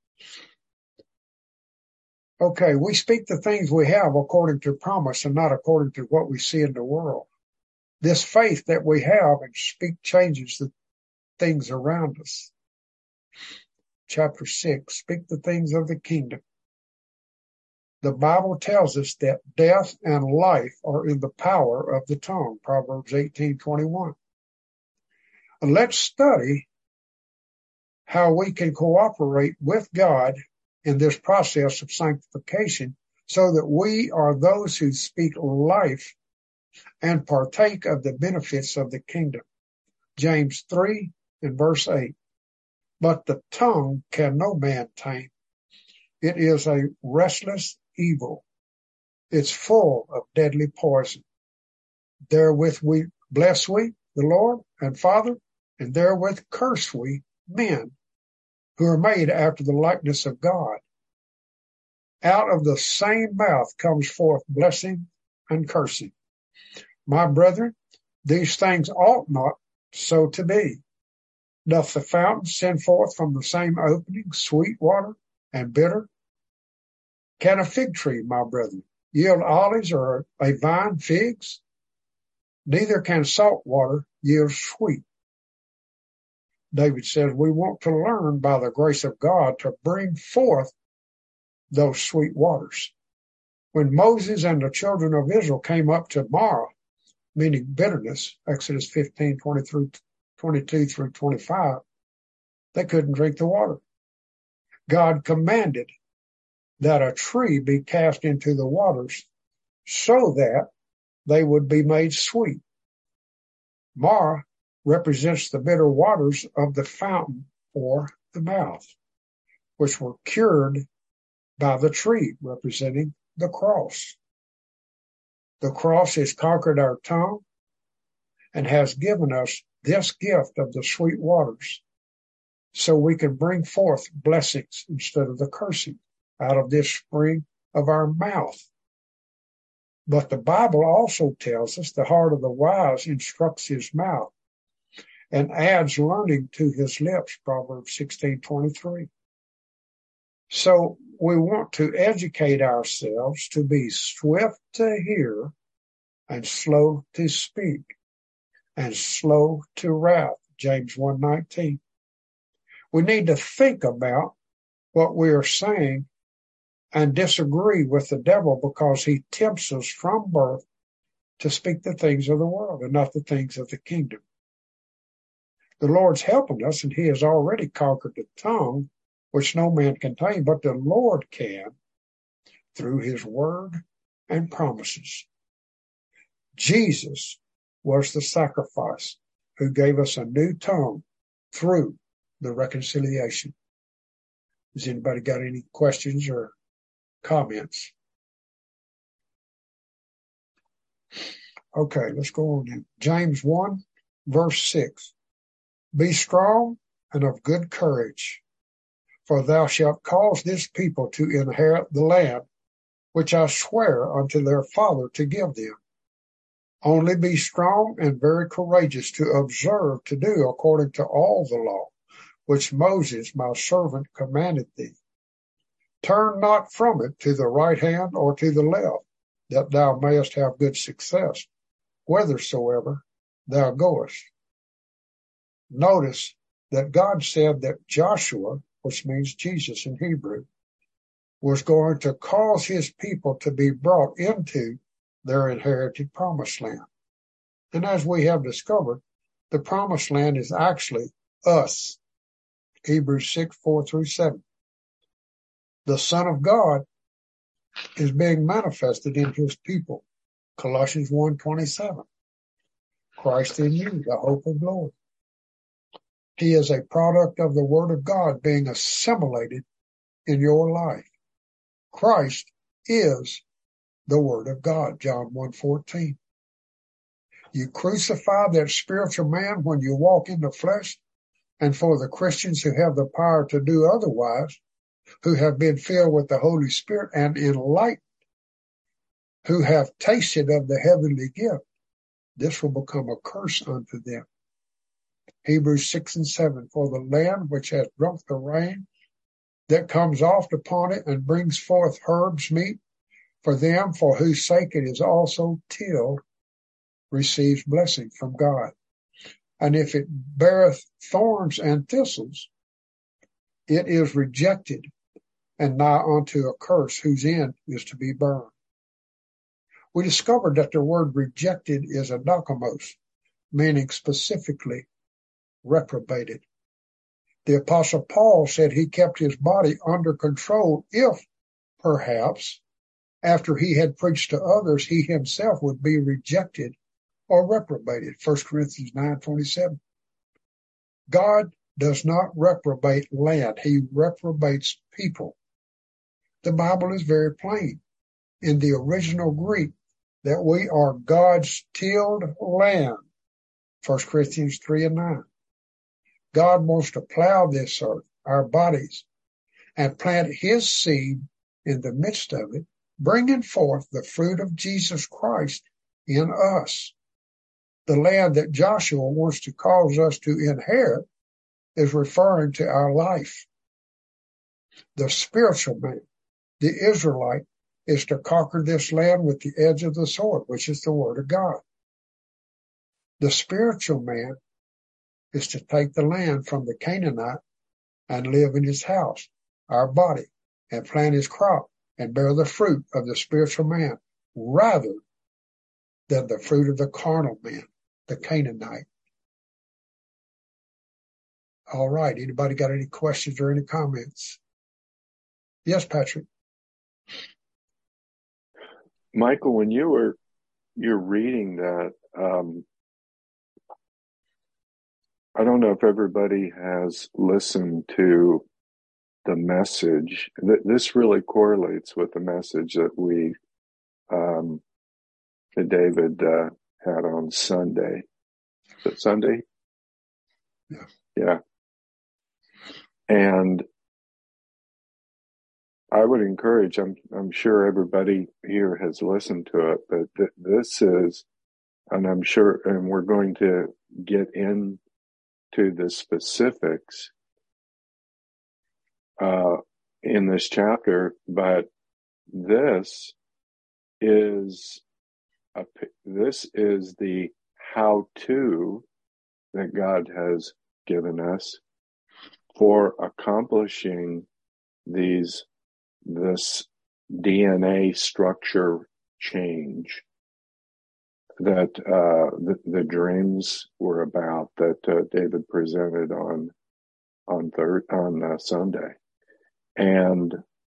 Okay, we speak the things we have according to promise and not according to what we see in the world. This faith that we have and speak changes the things around us. Chapter six, speak the things of the kingdom. The Bible tells us that death and life are in the power of the tongue, Proverbs eighteen twenty-one. And let's study how we can cooperate with God in this process of sanctification so that we are those who speak life and partake of the benefits of the kingdom. James three and verse eight. But the tongue can no man tame. It is a restless evil. It's full of deadly poison. Therewith we bless we the Lord and Father, and therewith curse we men who are made after the likeness of God. Out of the same mouth comes forth blessing and cursing. My brethren, these things ought not so to be. Doth the fountain send forth from the same opening sweet water and bitter? Can a fig tree, my brethren, yield olives, or a vine figs? Neither can salt water yield sweet. David says we want to learn by the grace of God to bring forth those sweet waters. When Moses and the children of Israel came up to Marah, meaning bitterness, Exodus fifteen, twenty-two through twenty-five, they couldn't drink the water. God commanded that a tree be cast into the waters so that they would be made sweet. Marah represents the bitter waters of the fountain or the mouth, which were cured by the tree, representing the cross. The cross has conquered our tongue and has given us this gift of the sweet waters so we can bring forth blessings instead of the cursing out of this spring of our mouth. But the Bible also tells us the heart of the wise instructs his mouth and adds learning to his lips, Proverbs sixteen twenty-three. So we want to educate ourselves to be swift to hear and slow to speak and slow to wrath, James one nineteen. We need to think about what we are saying and disagree with the devil because he tempts us from birth to speak the things of the world and not the things of the kingdom. The Lord's helping us, and he has already conquered the tongue, which no man can tame, but the Lord can through his word and promises. Jesus was the sacrifice who gave us a new tongue through the reconciliation. Has anybody got any questions or comments? Okay, let's go on then. James one, verse six. Be strong and of good courage, for thou shalt cause this people to inherit the land which I swear unto their father to give them. Only be strong and very courageous to observe to do according to all the law, which Moses my servant commanded thee. Turn not from it to the right hand or to the left, that thou mayest have good success, whithersoever thou goest. Notice that God said that Joshua, which means Jesus in Hebrew, was going to cause his people to be brought into their inherited promised land. And as we have discovered, the promised land is actually us. Hebrews six, four through seven. The Son of God is being manifested in his people. Colossians one twenty-seven. Christ in you, the hope of glory. He is a product of the Word of God being assimilated in your life. Christ is the Word of God, John one fourteen. You crucify that spiritual man when you walk in the flesh, and for the Christians who have the power to do otherwise, who have been filled with the Holy Spirit and enlightened, who have tasted of the heavenly gift, this will become a curse unto them. Hebrews six and seven, for the land which has drunk the rain that comes oft upon it and brings forth herbs meet for them for whose sake it is also tilled, receives blessing from God. And if it beareth thorns and thistles, it is rejected and nigh unto a curse, whose end is to be burned. We discovered that the word rejected is anakamos, meaning specifically reprobated. The Apostle Paul said he kept his body under control if, perhaps, after he had preached to others, he himself would be rejected or reprobated. First Corinthians nine twenty-seven. God does not reprobate land. He reprobates people. The Bible is very plain in the original Greek that we are God's tilled land. First Corinthians three and nine. God wants to plow this earth, our bodies, and plant his seed in the midst of it, bringing forth the fruit of Jesus Christ in us. The land that Joshua wants to cause us to inherit is referring to our life. The spiritual man, the Israelite, is to conquer this land with the edge of the sword, which is the word of God. The spiritual man is to take the land from the Canaanite and live in his house, our body, and plant his crop and bear the fruit of the spiritual man rather than the fruit of the carnal man, the Canaanite. All right. Anybody got any questions or any comments? Yes, Patrick. Michael, when you were you're reading that, um, I don't know if everybody has listened to the message. This really correlates with the message that we, um, that David uh, had on Sunday. Is it Sunday? Yeah. Yeah. And I would encourage, I'm, I'm sure everybody here has listened to it, but th- this is, and I'm sure, and we're going to get into the specifics uh, in this chapter, but this is a, this is the how-to that God has given us for accomplishing these this D N A structure change that uh, the, the dreams were about, that uh, David presented on on third on uh, Sunday, and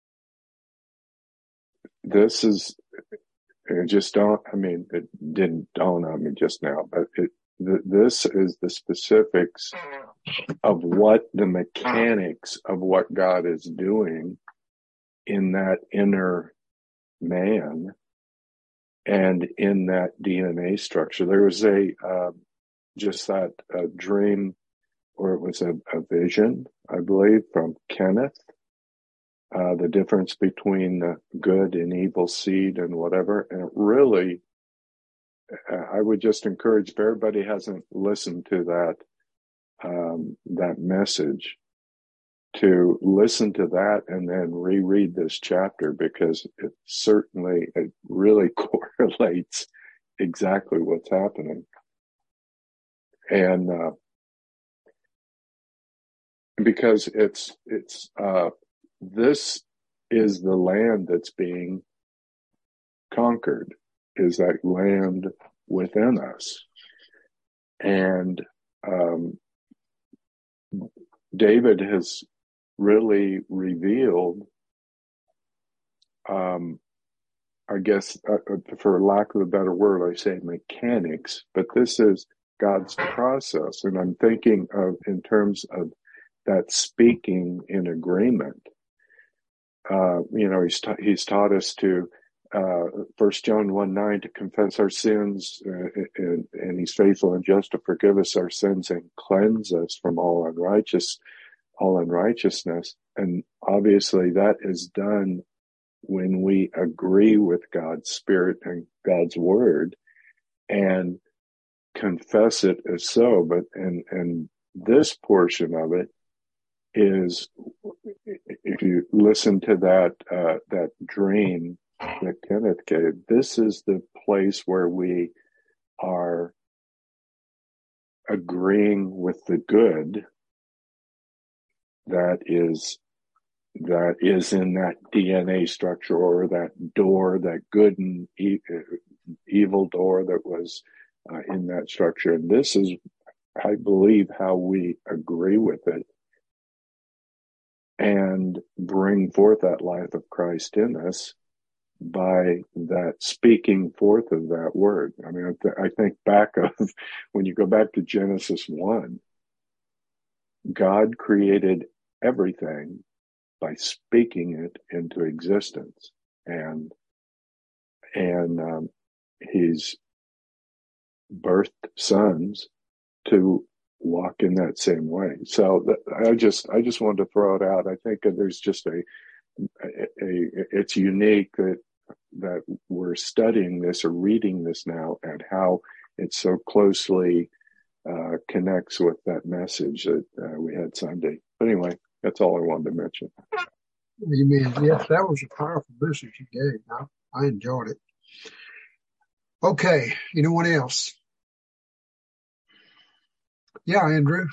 this is it just don't. I mean, it didn't dawn on me just now, but it, th- this is the specifics of what the mechanics of what God is doing in that inner man and in that D N A structure. There was a uh, just that uh, dream, or it was a, a vision, I believe, from Kenneth, uh, the difference between the good and evil seed and whatever. And it really, I would just encourage, if everybody hasn't listened to that, um, that message, to listen to that and then reread this chapter, because it certainly, it really correlates exactly what's happening. And, uh, because it's, it's, uh, this is the land that's being conquered, is that land within us. And, um, David has really revealed um, I guess, uh, for lack of a better word, I say mechanics, but this is God's process. And I'm thinking of, in terms of that speaking in agreement. Uh, you know, he's, ta- he's taught us to, uh, First John one nine, to confess our sins, uh, and, and he's faithful and just to forgive us our sins and cleanse us from all unrighteous, all unrighteousness. And obviously that is done when we agree with God's Spirit and God's Word and confess it as so. But, and, and this portion of it is, if you listen to that, uh, that dream that Kenneth gave, this is the place where we are agreeing with the good that is that is in that D N A structure, or that door, that good and e- evil door that was uh, in that structure. And this is, I believe, how we agree with it and bring forth that life of Christ in us by that speaking forth of that word. I mean, I, th- I think back of, when you go back to Genesis one, God created everything by speaking it into existence, and and um, he's birthed sons to walk in that same way. So th- I just I just wanted to throw it out. I think that there's just a, a, a it's unique that that we're studying this or reading this now, and how it so closely uh, connects with that message that uh, we had Sunday. But anyway, that's all I wanted to mention. Amen. Yes, that was a powerful message you gave. I, I enjoyed it. Okay, anyone else? Yeah, Andrew.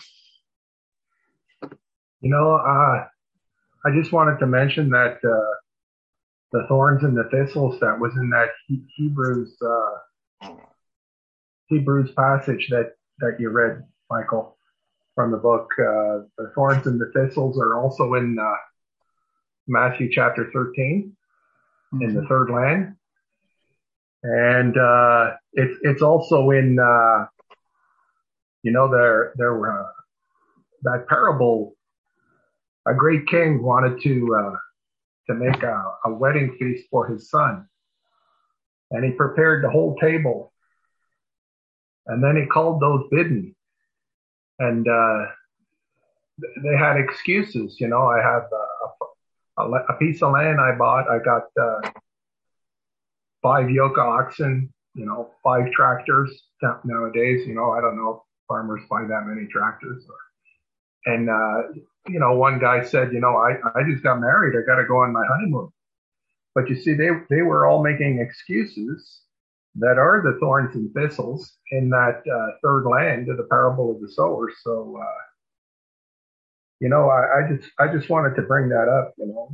You know, uh, I just wanted to mention that uh, the thorns and the thistles that was in that he- Hebrews uh, Hebrews passage that, that you read, Michael, from the book. Uh, the thorns and the thistles are also in uh, Matthew chapter thirteen, mm-hmm. in the third land. And uh, it's it's also in, uh, you know, there, there were, uh, that parable, a great king wanted to uh, to make a, a wedding feast for his son. And he prepared the whole table. And then he called those bidden. And uh, they had excuses. You know, I have a, a, a piece of land I bought. I got uh, five yoke of oxen, you know, five tractors. Nowadays, you know, I don't know if farmers buy that many tractors. Or, and, uh, you know, one guy said, you know, I, I just got married. I got to go on my honeymoon. But you see, they, they were all making excuses that are the thorns and thistles in that uh, third land of the parable of the sower. So, uh, you know, I, I just I just wanted to bring that up, you know.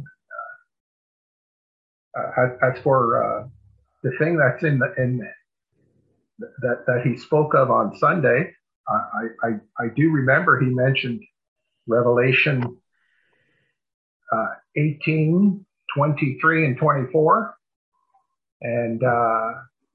Uh, uh, as for uh, the thing that's in the in the, that that he spoke of on Sunday, I, I I do remember he mentioned Revelation uh, eighteen, twenty-three, and twenty-four, and uh,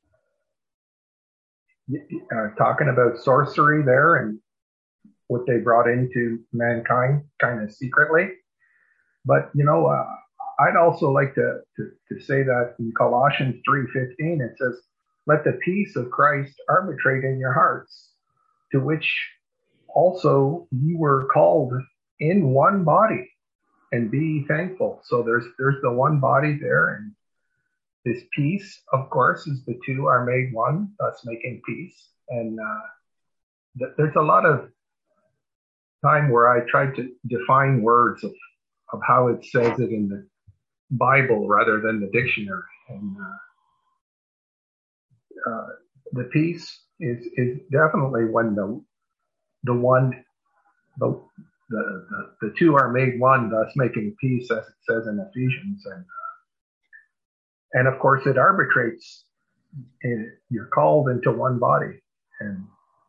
uh, talking about sorcery there and what they brought into mankind kind of secretly. But, you know, uh, I'd also like to, to, to say that in Colossians three fifteen, it says, let the peace of Christ arbitrate in your hearts, to which also you were called in one body, and be thankful. So there's there's the one body there, and this peace, of course, is the two are made one, thus making peace. And uh, th- there's a lot of time where I tried to define words of, of how it says it in the Bible rather than the dictionary. And uh, uh, the peace is is definitely when the the one the the, the the two are made one, thus making peace, as it says in Ephesians. And uh, and of course, it arbitrates. In, you're called into one body, and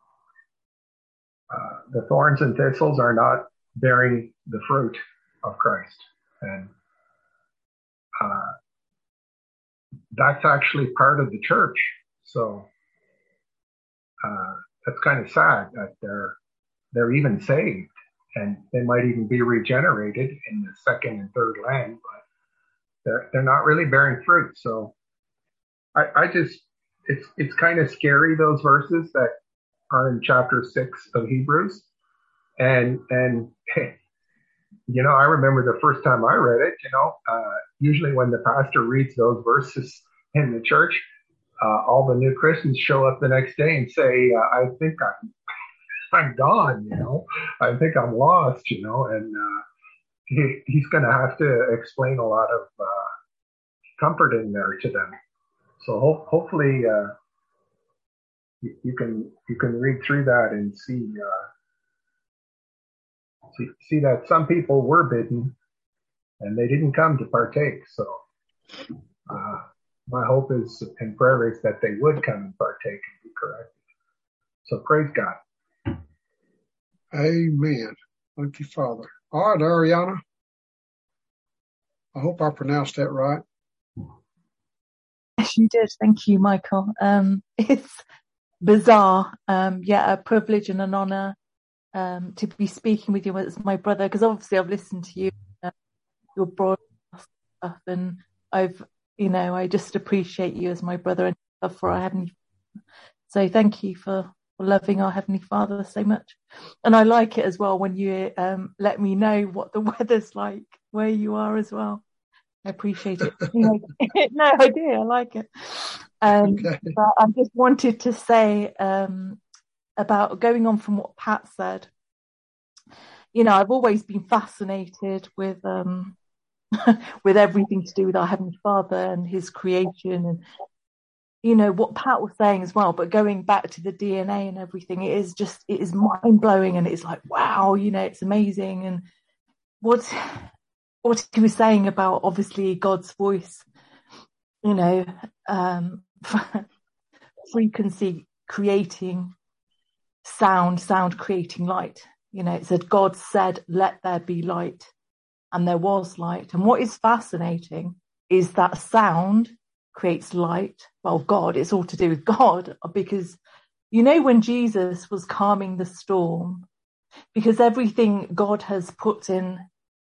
uh, the thorns and thistles are not bearing the fruit of Christ. And uh, that's actually part of the church. So uh, that's kind of sad that they're they're even saved, and they might even be regenerated in the second and third land, but they're they're not really bearing fruit. So I, I just it's it's kind of scary, those verses that are in chapter six of Hebrews, and and you know, I remember the first time I read it. You know, uh, usually when the pastor reads those verses in the church, uh, all the new Christians show up the next day and say, uh, "I think I'm I'm gone." You know, I think I'm lost. You know, and uh, he, he's going to have to explain a lot of uh, comfort in there to them. So ho- hopefully uh, you, you can you can read through that and see. Uh, See, see that some people were bidden and they didn't come to partake. So uh, my hope is and prayer is that they would come and partake and be corrected. So praise God. Amen. Thank you, Father. All right, Ariana. I hope I pronounced that right. Yes, you did. Thank you, Michael. Um, it's bizarre. Um, yeah, a privilege and an honor. Um, to be speaking with you as my brother, because obviously I've listened to you, uh, your broadcast stuff, and I've, you know, I just appreciate you as my brother and love for our Heavenly Father. So thank you for, for loving our Heavenly Father so much. And I like it as well when you um, let me know what the weather's like where you are as well. I appreciate it. No, I do. I like it. Um, okay. But I just wanted to say, um, about going on from what Pat said, you know, I've always been fascinated with um with everything to do with our Heavenly Father and his creation, and you know what Pat was saying as well, but going back to the D N A and everything, it is just it is mind blowing, and it's like, wow, you know, it's amazing. And what what he was saying about obviously God's voice, you know, um frequency creating sound, sound creating light. You know, it said, God said, let there be light. And there was light. And what is fascinating is that sound creates light. Well, God, it's all to do with God, because, you know, when Jesus was calming the storm, because everything God has put in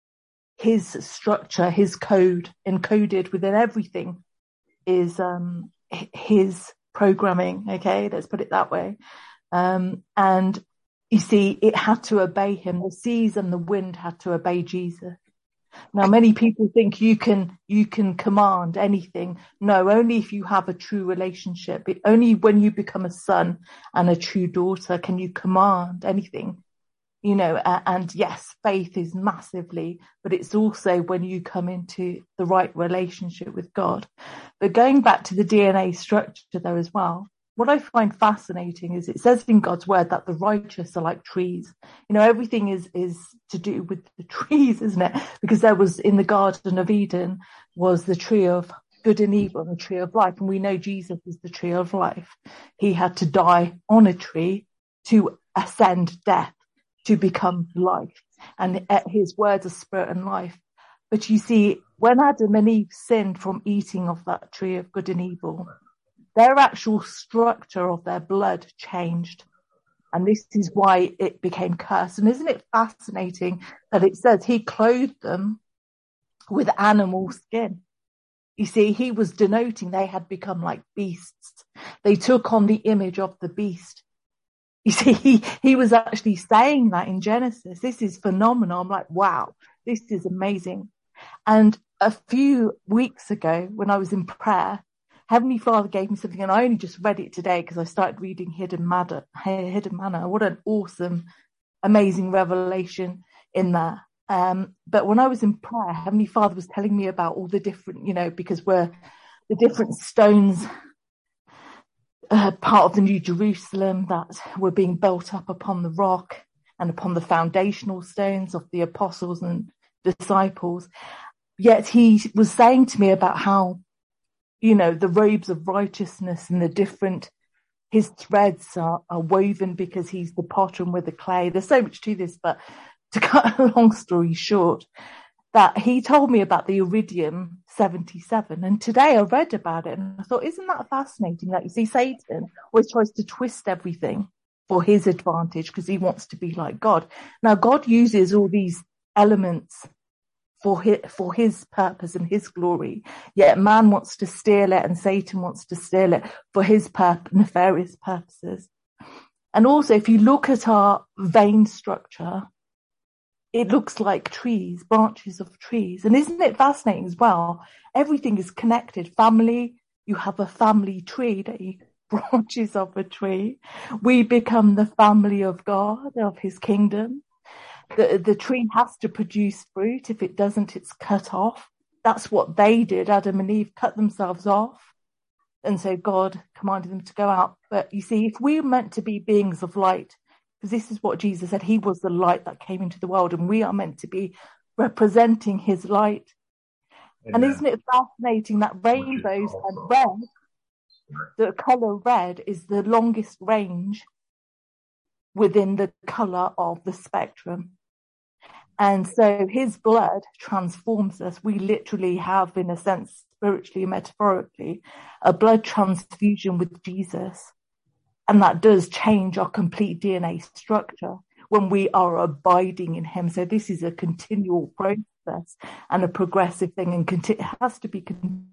his structure, his code, encoded within everything is um, his programming. Okay, let's put it that way. Um, and you see, it had to obey him. The seas and the wind had to obey Jesus. Now, many people think you can, you can command anything. No, only if you have a true relationship. It, only when you become a son and a true daughter can you command anything. You know, uh, and yes, faith is massively, but it's also when you come into the right relationship with God. But going back to the D N A structure though as well, what I find fascinating is it says in God's word that the righteous are like trees. You know, everything is, is to do with the trees, isn't it? Because there was in the Garden of Eden was the tree of good and evil and the tree of life. And we know Jesus is the tree of life. He had to die on a tree to ascend death, to become life. And his words are spirit and life. But you see, when Adam and Eve sinned from eating of that tree of good and evil, their actual structure of their blood changed. And this is why it became cursed. And isn't it fascinating that it says he clothed them with animal skin? You see, he was denoting they had become like beasts. They took on the image of the beast. You see, he, he was actually saying that in Genesis. This is phenomenal. I'm like, wow, this is amazing. And a few weeks ago when I was in prayer, Heavenly Father gave me something, and I only just read it today because I started reading Hidden Manna. Hidden Manna. What an awesome, amazing revelation in there. Um, but when I was in prayer, Heavenly Father was telling me about all the different, you know, because we're the different stones, uh, part of the New Jerusalem that were being built up upon the rock and upon the foundational stones of the apostles and disciples. Yet he was saying to me about how, you know, the robes of righteousness and the different, his threads are, are woven because he's the potter and we're the clay. There's so much to this, but to cut a long story short, that he told me about the Iridium seventy-seven. And today I read about it and I thought, isn't that fascinating that you see Satan always tries to twist everything for his advantage because he wants to be like God. Now, God uses all these elements for his, for his purpose and his glory, yet man wants to steal it and Satan wants to steal it for his purpose, nefarious purposes. And also, if you look at our vein structure, it looks like trees, branches of trees. And isn't it fascinating as well? Everything is connected. Family, you have a family tree, don't you? Branches of a tree. We become the family of God, of his kingdom. The, the tree has to produce fruit. If it doesn't, it's cut off. That's what they did. Adam and Eve cut themselves off. And so God commanded them to go out. But you see, if we're meant to be beings of light, because this is what Jesus said, he was the light that came into the world, and we are meant to be representing his light. Amen. And isn't it fascinating that rainbows and red, the colour red is the longest range within the colour of the spectrum. And so his blood transforms us. We literally have, in a sense, spiritually and metaphorically, a blood transfusion with Jesus. And that does change our complete D N A structure when we are abiding in him. So this is a continual process and a progressive thing, and conti- it has to be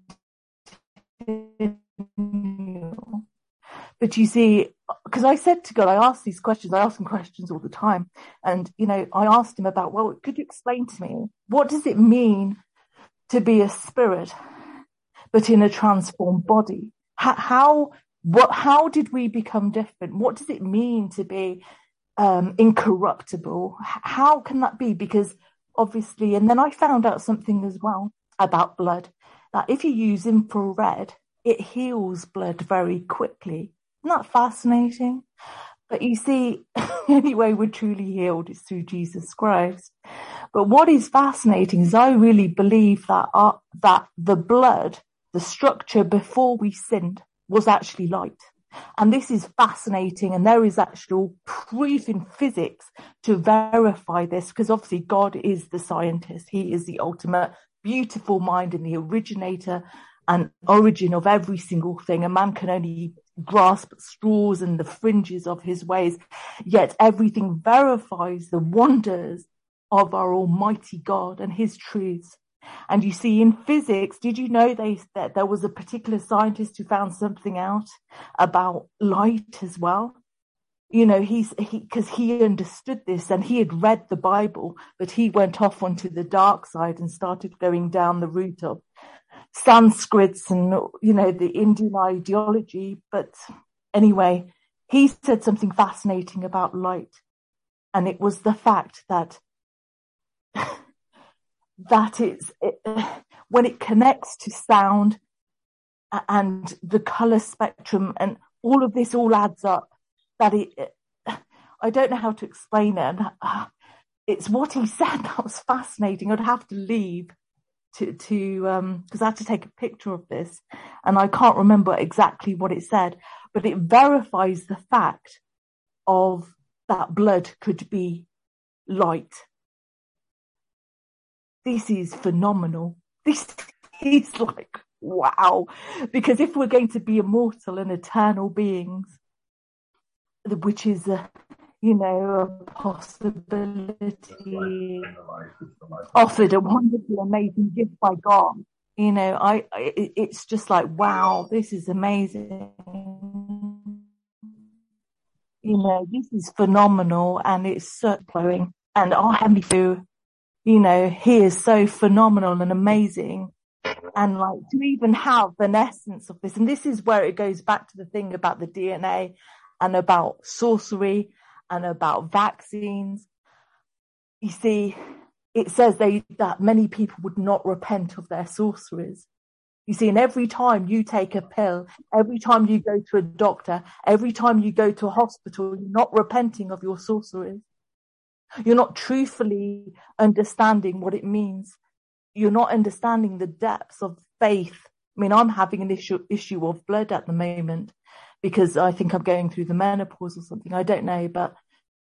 continual. But you see, because I said to God, I asked these questions, I ask him questions all the time. And, you know, I asked him about, well, could you explain to me, what does it mean to be a spirit, but in a transformed body? How, how what, how did we become different? What does it mean to be um, incorruptible? How can that be? Because obviously, and then I found out something as well about blood, that if you use infrared, it heals blood very quickly. Isn't that fascinating? But you see, the only way we're truly healed is through Jesus Christ. But what is fascinating is I really believe that our, that the blood, the structure before we sinned, was actually light. And this is fascinating. And there is actual proof in physics to verify this, because obviously God is the scientist. He is the ultimate beautiful mind and the originator and origin of every single thing. A man can only grasp straws and the fringes of his ways, yet everything verifies the wonders of our almighty God and his truths. And you see, in physics, did you know they that there was a particular scientist who found something out about light as well? You know, he's he because he understood this and he had read the Bible, but he went off onto the dark side and started going down the route of Sanskrits and, you know, the Indian ideology. But anyway, he said something fascinating about light, and it was the fact that that it's it, when it connects to sound and the color spectrum and all of this all adds up, that it, it I don't know how to explain it. And, uh, it's what he said that was fascinating. I'd have to leave to to um because I had to take a picture of this, and I can't remember exactly what it said, but it verifies the fact of that blood could be light. This is phenomenal. This is like, wow. Because if we're going to be immortal and eternal beings, which is a, you know, a possibility offered, a wonderful, amazing gift by God. You know, I, I it's just like, wow, this is amazing. You know, this is phenomenal, and it's so flowing. And our Heavenly Father, you know, he is so phenomenal and amazing. And like to even have an essence of this, and this is where it goes back to the thing about the D N A and about sorcery and about vaccines. You see, it says they that many people would not repent of their sorceries. You see, and every time you take a pill, every time you go to a doctor, every time you go to a hospital, you're not repenting of your sorceries. You're not truthfully understanding what it means. You're not understanding the depths of faith. I mean, I'm having an issue issue of blood at the moment because I think I'm going through the menopause or something. I don't know, but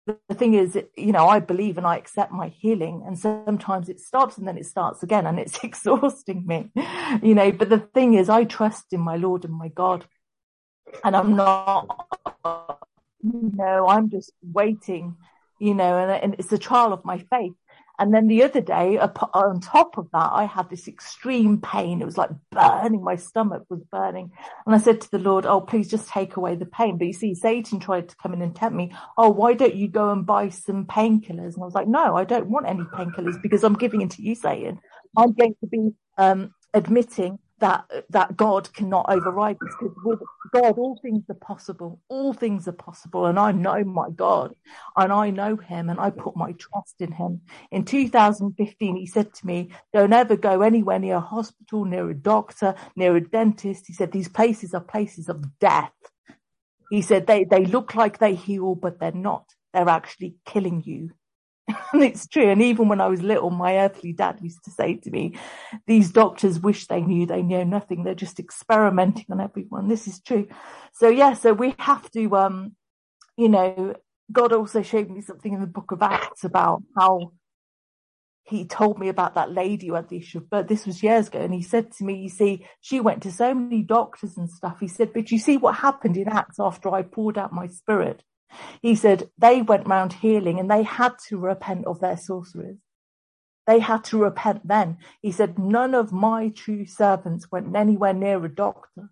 the thing is, you know, I believe and I accept my healing, and sometimes it stops and then it starts again, and it's exhausting me, you know. But the thing is, I trust in my Lord and my God, and I'm not, you know, I'm just waiting, you know, and, and it's a trial of my faith. And then the other day, on top of that, I had this extreme pain. It was like burning. My stomach was burning. And I said to the Lord, oh, please just take away the pain. But you see, Satan tried to come in and tempt me. Oh, why don't you go and buy some painkillers? And I was like, no, I don't want any painkillers, because I'm giving in to you, Satan. I'm going to be um, admitting that that God cannot override this, because with God all things are possible. All things are possible, and I know my God, and I know him, and I put my trust in him. In two thousand fifteen, he said to me, don't ever go anywhere near a hospital, near a doctor, near a dentist. He said, these places are places of death. He said, they, they look like they heal, but they're not. They're actually killing you. And it's true. And even when I was little, my earthly dad used to say to me, these doctors wish they knew, they know nothing. They're just experimenting on everyone. This is true. So yeah, so we have to, um, you know, God also showed me something in the book of Acts about how he told me about that lady who had the issue of blood. This was years ago. And he said to me, you see, she went to so many doctors and stuff. He said, but you see what happened in Acts after I poured out my spirit? He said they went round healing, and they had to repent of their sorceries. They had to repent then. He said, none of my true servants went anywhere near a doctor.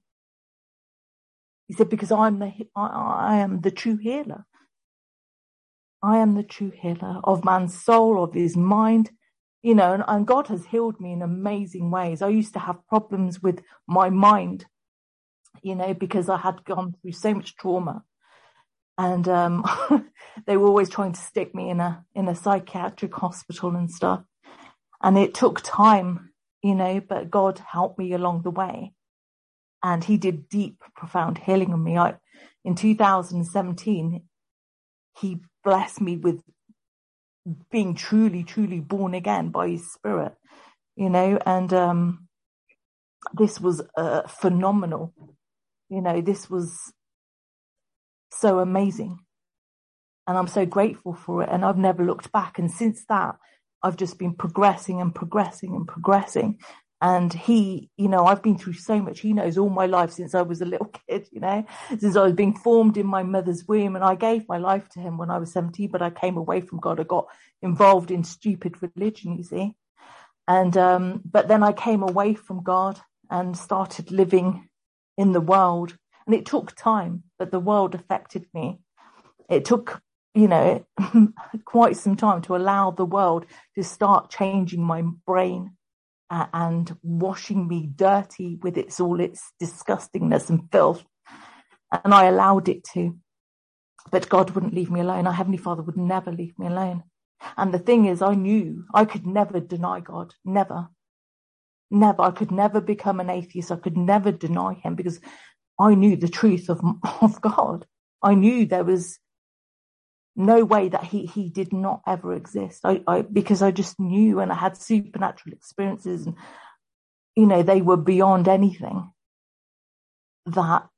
He said, because I'm the, I, I am the true healer. I am the true healer of man's soul, of his mind, you know, and, and God has healed me in amazing ways. I used to have problems with my mind, you know, because I had gone through so much trauma. And um, they were always trying to stick me in a in a psychiatric hospital and stuff. And it took time, you know, but God helped me along the way. And he did deep, profound healing on me. I, in two thousand seventeen, he blessed me with being truly, truly born again by his spirit, you know. And um, this was uh, phenomenal. You know, this was so amazing, and I'm so grateful for it, and I've never looked back. And since that, I've just been progressing and progressing and progressing. And he, you know, I've been through so much. He knows all my life since I was a little kid, you know, since I was being formed in my mother's womb. And I gave my life to him when I was seventeen, but I came away from God. I got involved in stupid religion, you see. And um but then I came away from God and started living in the world. And it took time, but the world affected me. It took, you know, quite some time to allow the world to start changing my brain uh, and washing me dirty with its all its disgustingness and filth. And I allowed it to. But God wouldn't leave me alone. Our Heavenly Father would never leave me alone. And the thing is, I knew I could never deny God. Never. Never. I could never become an atheist. I could never deny him, because I knew the truth of, of God. I knew there was no way that he, he did not ever exist. I, I, because I just knew, and I had supernatural experiences, and, you know, they were beyond anything that,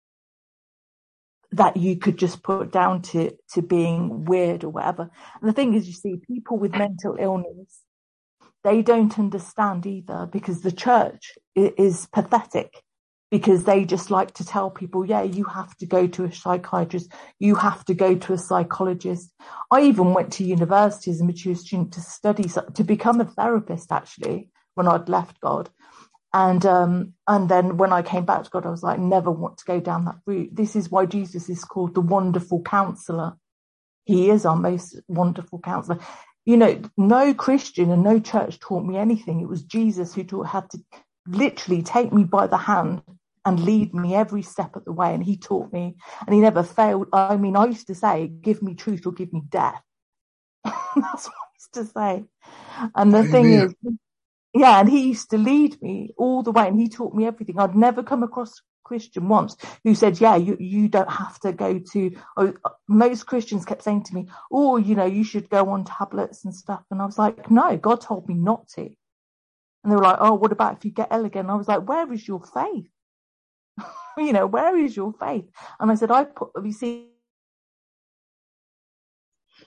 that you could just put down to, to being weird or whatever. And the thing is, you see, people with mental illness, they don't understand either, because the church is, is pathetic. Because they just like to tell people, yeah, you have to go to a psychiatrist, you have to go to a psychologist. I even went to university as a mature student to study, to become a therapist, actually, when I'd left God. And um, and then when I came back to God, I was like, never want to go down that route. This is why Jesus is called the Wonderful Counselor. He is our most wonderful counselor. You know, no Christian and no church taught me anything. It was Jesus who taught, had to literally take me by the hand and lead me every step of the way. And he taught me, and he never failed. I mean, I used to say, give me truth or give me death. That's what I used to say. And the Amen. Thing is, yeah, and he used to lead me all the way, and he taught me everything. I'd never come across a Christian once who said, yeah, you, you don't have to go to, oh, most Christians kept saying to me, oh, you know, you should go on tablets and stuff. And I was like, no, God told me not to. And they were like, oh, what about if you get ill again? And I was like, where is your faith? You know, where is your faith? And I said, I put, you see,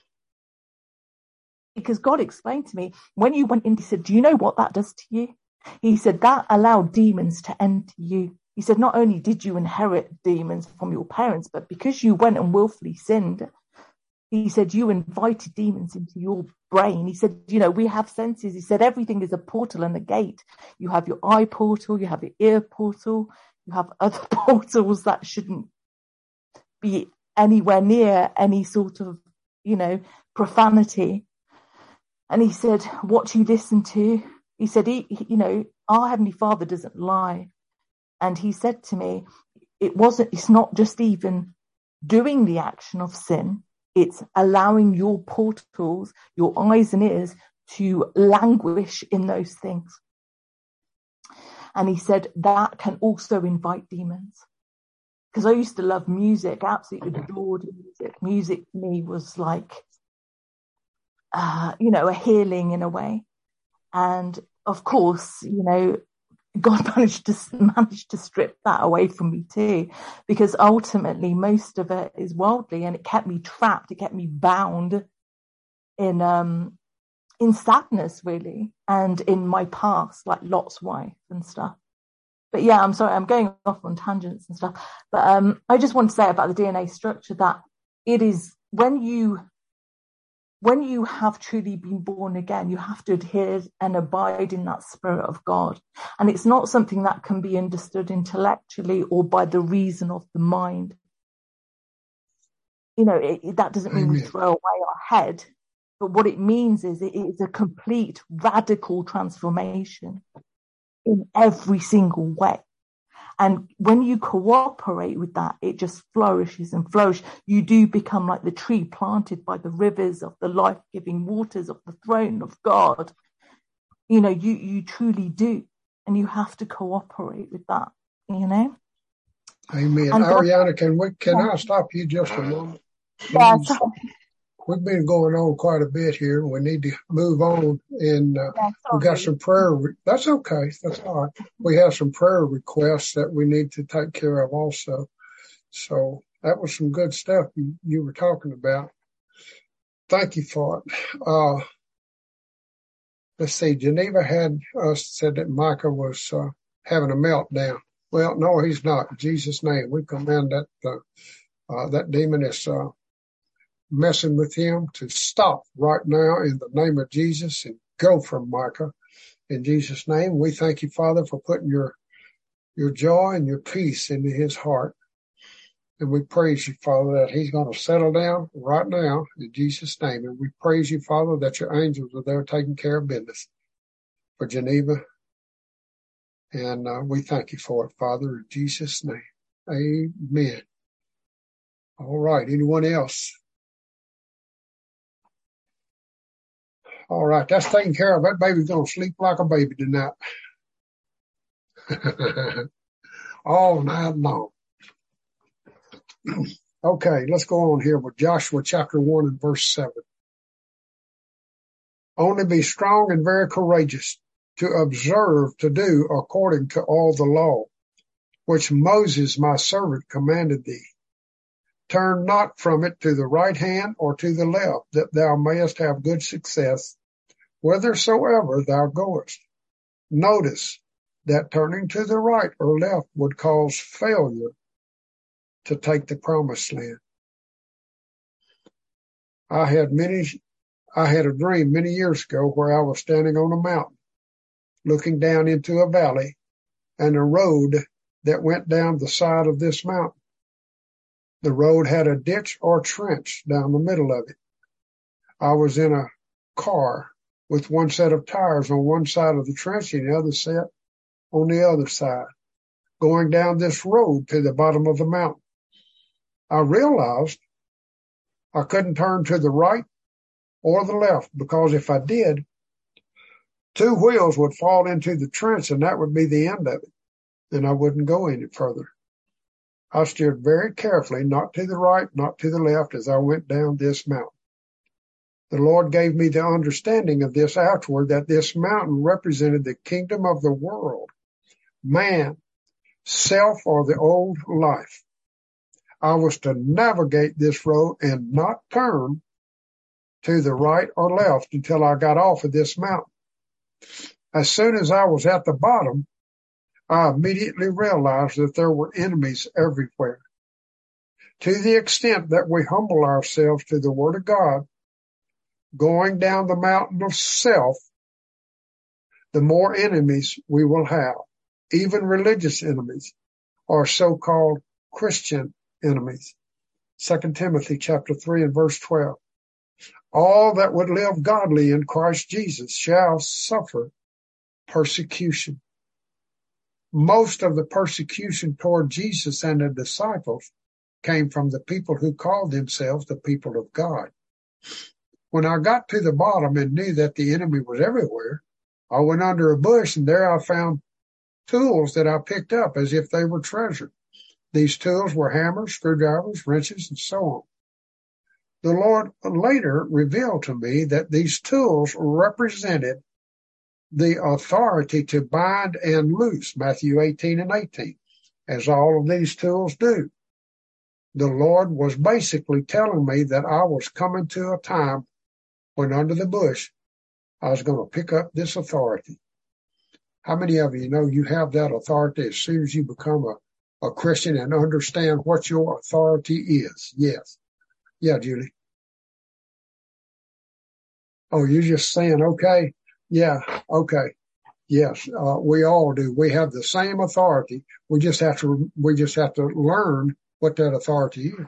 because God explained to me, when you went in, he said, do you know what that does to you? He said, that allowed demons to enter you. He said, not only did you inherit demons from your parents, but because you went and willfully sinned, he said, you invited demons into your brain. He said, you know, we have senses. He said, everything is a portal and a gate. You have your eye portal, you have your ear portal, you have other portals that shouldn't be anywhere near any sort of, you know, profanity. And he said, what you listen to, he said, he, he, you know, our Heavenly Father doesn't lie. And he said to me, it wasn't, it's not just even doing the action of sin. It's allowing your portals, your eyes and ears to languish in those things. And he said that can also invite demons. Because I used to love music, absolutely adored music. Music to me was like, uh, you know, a healing in a way. And of course, you know, God managed to managed to strip that away from me too, because ultimately most of it is worldly, and it kept me trapped. It kept me bound in um in sadness, really, and in my past, like Lot's wife and stuff. But yeah, I'm sorry, I'm going off on tangents and stuff. But um, I just want to say about the D N A structure that it is when you. When you have truly been born again, you have to adhere and abide in that Spirit of God. And it's not something that can be understood intellectually or by the reason of the mind. You know, it, it, that doesn't mean Amen. We throw away our head, but what it means is it is a complete radical transformation in every single way. And when you cooperate with that, it just flourishes and flourishes. You do become like the tree planted by the rivers of the life-giving waters of the throne of God. You know, you, you truly do. And you have to cooperate with that, you know? Amen. And Ariana, can we, can I stop you just a moment? Yeah, We've been going on quite a bit here. We need to move on, and uh, yeah, we got some prayer. Re- That's okay. That's all right. We have some prayer requests that we need to take care of also. So that was some good stuff you, you were talking about. Thank you for it. Uh, let's see. Geneva had uh, said that Micah was uh, having a meltdown. Well, no, he's not. In Jesus' name, we command that uh, uh, that demon is. Uh, messing with him to stop right now in the name of Jesus and go from Micah. In Jesus' name, we thank you, Father, for putting your your joy and your peace into his heart. And we praise you, Father, that he's going to settle down right now in Jesus' name. And we praise you, Father, that your angels are there taking care of business for Geneva. And uh, we thank you for it, Father, in Jesus' name. Amen. All right. Anyone else? All right, that's taken care of. That baby's going to sleep like a baby tonight. All night long. Okay, let's go on here with Joshua chapter one and verse seven. Only be strong and very courageous to observe to do according to all the law, which Moses my servant commanded thee. Turn not from it to the right hand or to the left, that thou mayest have good success whithersoever thou goest. Notice that turning to the right or left would cause failure to take the promised land. I had many, I had a dream many years ago where I was standing on a mountain, looking down into a valley and a road that went down the side of this mountain. The road had a ditch or trench down the middle of it. I was in a car with one set of tires on one side of the trench and the other set on the other side, going down this road to the bottom of the mountain. I realized I couldn't turn to the right or the left, because if I did, two wheels would fall into the trench and that would be the end of it, and I wouldn't go any further. I steered very carefully, not to the right, not to the left, as I went down this mountain. The Lord gave me the understanding of this afterward, that this mountain represented the kingdom of the world, man, self, or the old life. I was to navigate this road and not turn to the right or left until I got off of this mountain. As soon as I was at the bottom, I immediately realized that there were enemies everywhere. To the extent that we humble ourselves to the Word of God, going down the mountain of self, the more enemies we will have, even religious enemies, or so-called Christian enemies. Second Timothy chapter three and verse twelve. All that would live godly in Christ Jesus shall suffer persecution. Most of the persecution toward Jesus and the disciples came from the people who called themselves the people of God. When I got to the bottom and knew that the enemy was everywhere, I went under a bush, and there I found tools that I picked up as if they were treasure. These tools were hammers, screwdrivers, wrenches, and so on. The Lord later revealed to me that these tools represented the authority to bind and loose, Matthew eighteen and eighteen, as all of these tools do. The Lord was basically telling me that I was coming to a time when under the bush, I was going to pick up this authority. How many of you know you have that authority as soon as you become a, a Christian and understand what your authority is? Yes. Yeah, Julie. Oh, you're just saying, okay. Yeah. Okay. Yes. Uh, we all do. We have the same authority. We just have to, we just have to learn what that authority is.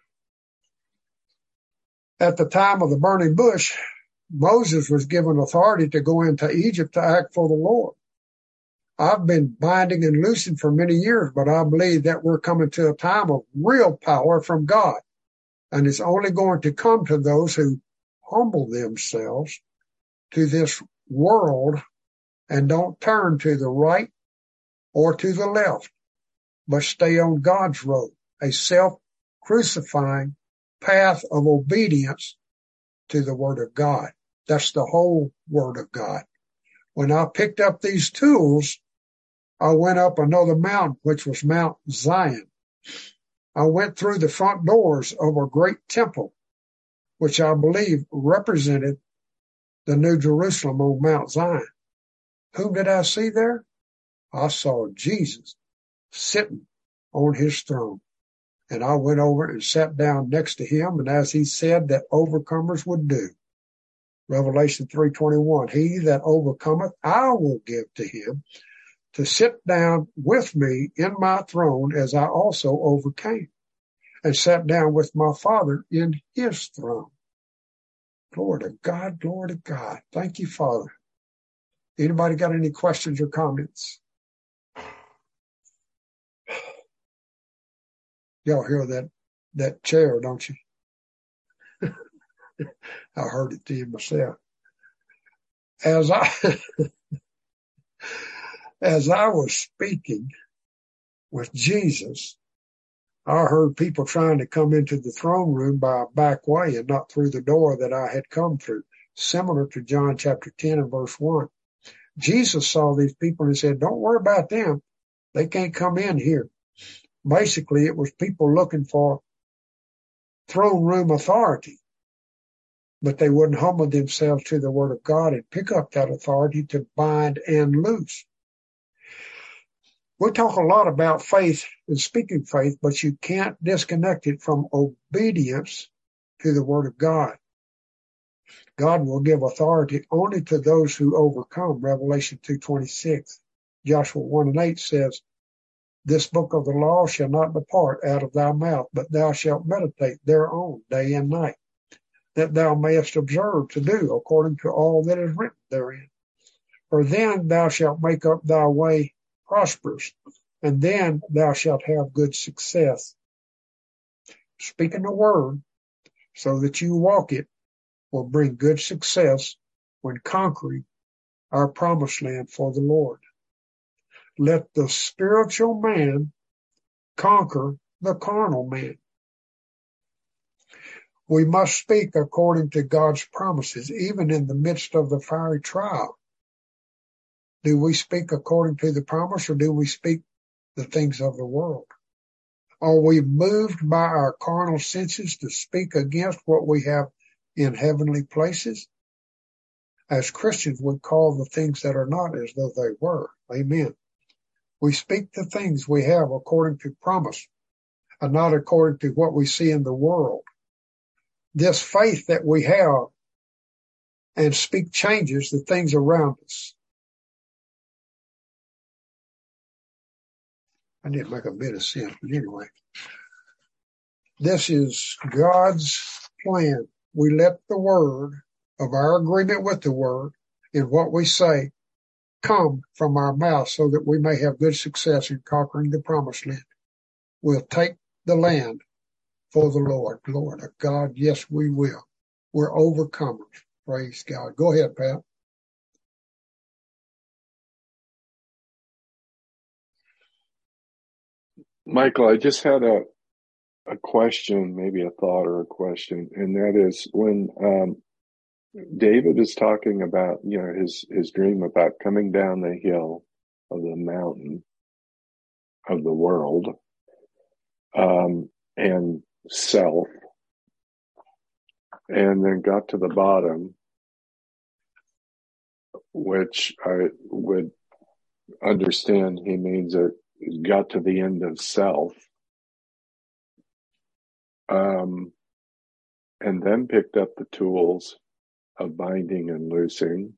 At the time of the burning bush, Moses was given authority to go into Egypt to act for the Lord. I've been binding and loosing for many years, but I believe that we're coming to a time of real power from God. And it's only going to come to those who humble themselves to this world and don't turn to the right or to the left, but stay on God's road, a self-crucifying path of obedience to the Word of God. That's the whole Word of God. When I picked up these tools, I went up another mountain, which was Mount Zion. I went through the front doors of a great temple, which I believe represented the New Jerusalem on Mount Zion. Whom did I see there? I saw Jesus sitting on his throne. And I went over and sat down next to him, and as he said that overcomers would do. Revelation three twenty-one, he that overcometh, I will give to him to sit down with me in my throne as I also overcame and sat down with my Father in his throne. Glory to God, glory to God. Thank you, Father. Anybody got any questions or comments? Y'all hear that, that chair, don't you? I heard it to you myself. As I, as I was speaking with Jesus, I heard people trying to come into the throne room by a back way and not through the door that I had come through, similar to John chapter ten and verse one. Jesus saw these people and said, don't worry about them. They can't come in here. Basically, it was people looking for throne room authority, but they wouldn't humble themselves to the Word of God and pick up that authority to bind and loose. We talk a lot about faith and speaking faith, but you can't disconnect it from obedience to the Word of God. God will give authority only to those who overcome. Revelation two twenty-six. Joshua one and eight says, this book of the law shall not depart out of thy mouth, but thou shalt meditate thereon day and night, that thou mayest observe to do according to all that is written therein. For then thou shalt make up thy way prosperous, and then thou shalt have good success. Speaking the word so that you walk it will bring good success when conquering our promised land for the Lord. Let the spiritual man conquer the carnal man. We must speak according to God's promises, even in the midst of the fiery trial. Do we speak according to the promise, or do we speak the things of the world? Are we moved by our carnal senses to speak against what we have in heavenly places. As Christians, we call the things that are not as though they were. Amen. We speak the things we have according to promise and not according to what we see in the world. This faith that we have and speak changes the things around us. I didn't make a bit of sense, but anyway. This is God's plan. We let the word of our agreement with the word in what we say come from our mouth so that we may have good success in conquering the promised land. We'll take the land for the Lord. Lord of God, yes, we will. We're overcomers. Praise God. Go ahead, Pat. Michael, I just had a a question, maybe a thought or a question, and that is when um, David is talking about, you know, his, his dream about coming down the hill of the mountain of the world um, and self, and then got to the bottom, which I would understand he means that he got to the end of self. Um, and then picked up the tools of binding and loosing,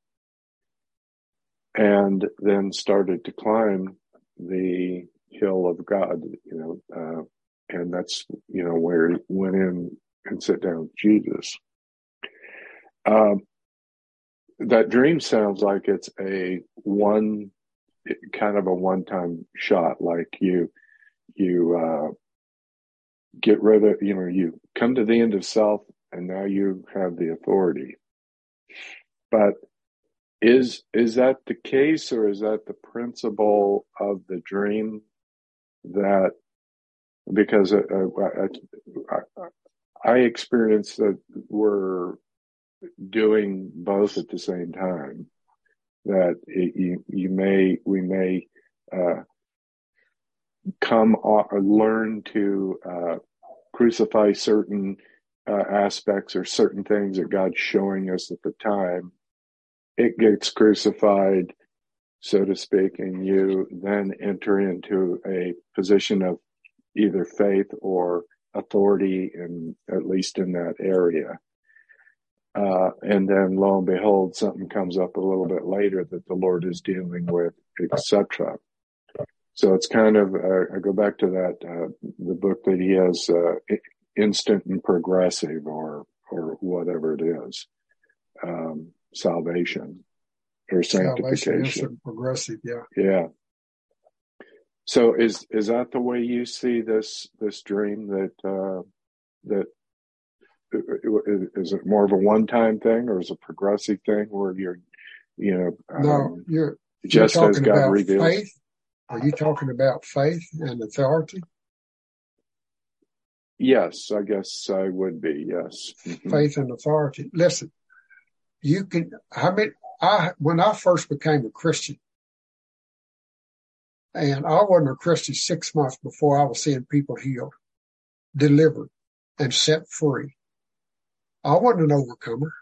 and then started to climb the hill of God, you know, uh, and that's, you know, where he went in and sat down with Jesus. Um, that dream sounds like it's a one, kind of a one-time shot, like you, you, uh, get rid of, you know, you come to the end of self and now you have the authority. But is, is that the case, or is that the principle of the dream that, because uh, I, I, I experienced that we're doing both at the same time, that it, you, you may, we may, uh, come or learn to uh, crucify certain uh, aspects or certain things that God's showing us at the time. It gets crucified, so to speak, and you then enter into a position of either faith or authority, in at least in that area. Uh, and then lo and behold, something comes up a little bit later that the Lord is dealing with, et cetera. So it's kind of, uh, I go back to that, uh, the book that he has, uh, instant and progressive, or, or whatever it is, um, salvation or sanctification. Salvation, instant, progressive, yeah. Yeah. So is, is that the way you see this, this dream, that, uh, that, is it more of a one-time thing, or is it a progressive thing where you're, you know, no, um, you're, just you're as talking God about reveals? Faith? Are you talking about faith and authority? Yes, I guess I would be. Yes. Mm-hmm. Faith and authority. Listen, you can, I mean, I, when I first became a Christian, and I wasn't a Christian six months before I was seeing people healed, delivered, and set free. I wasn't an overcomer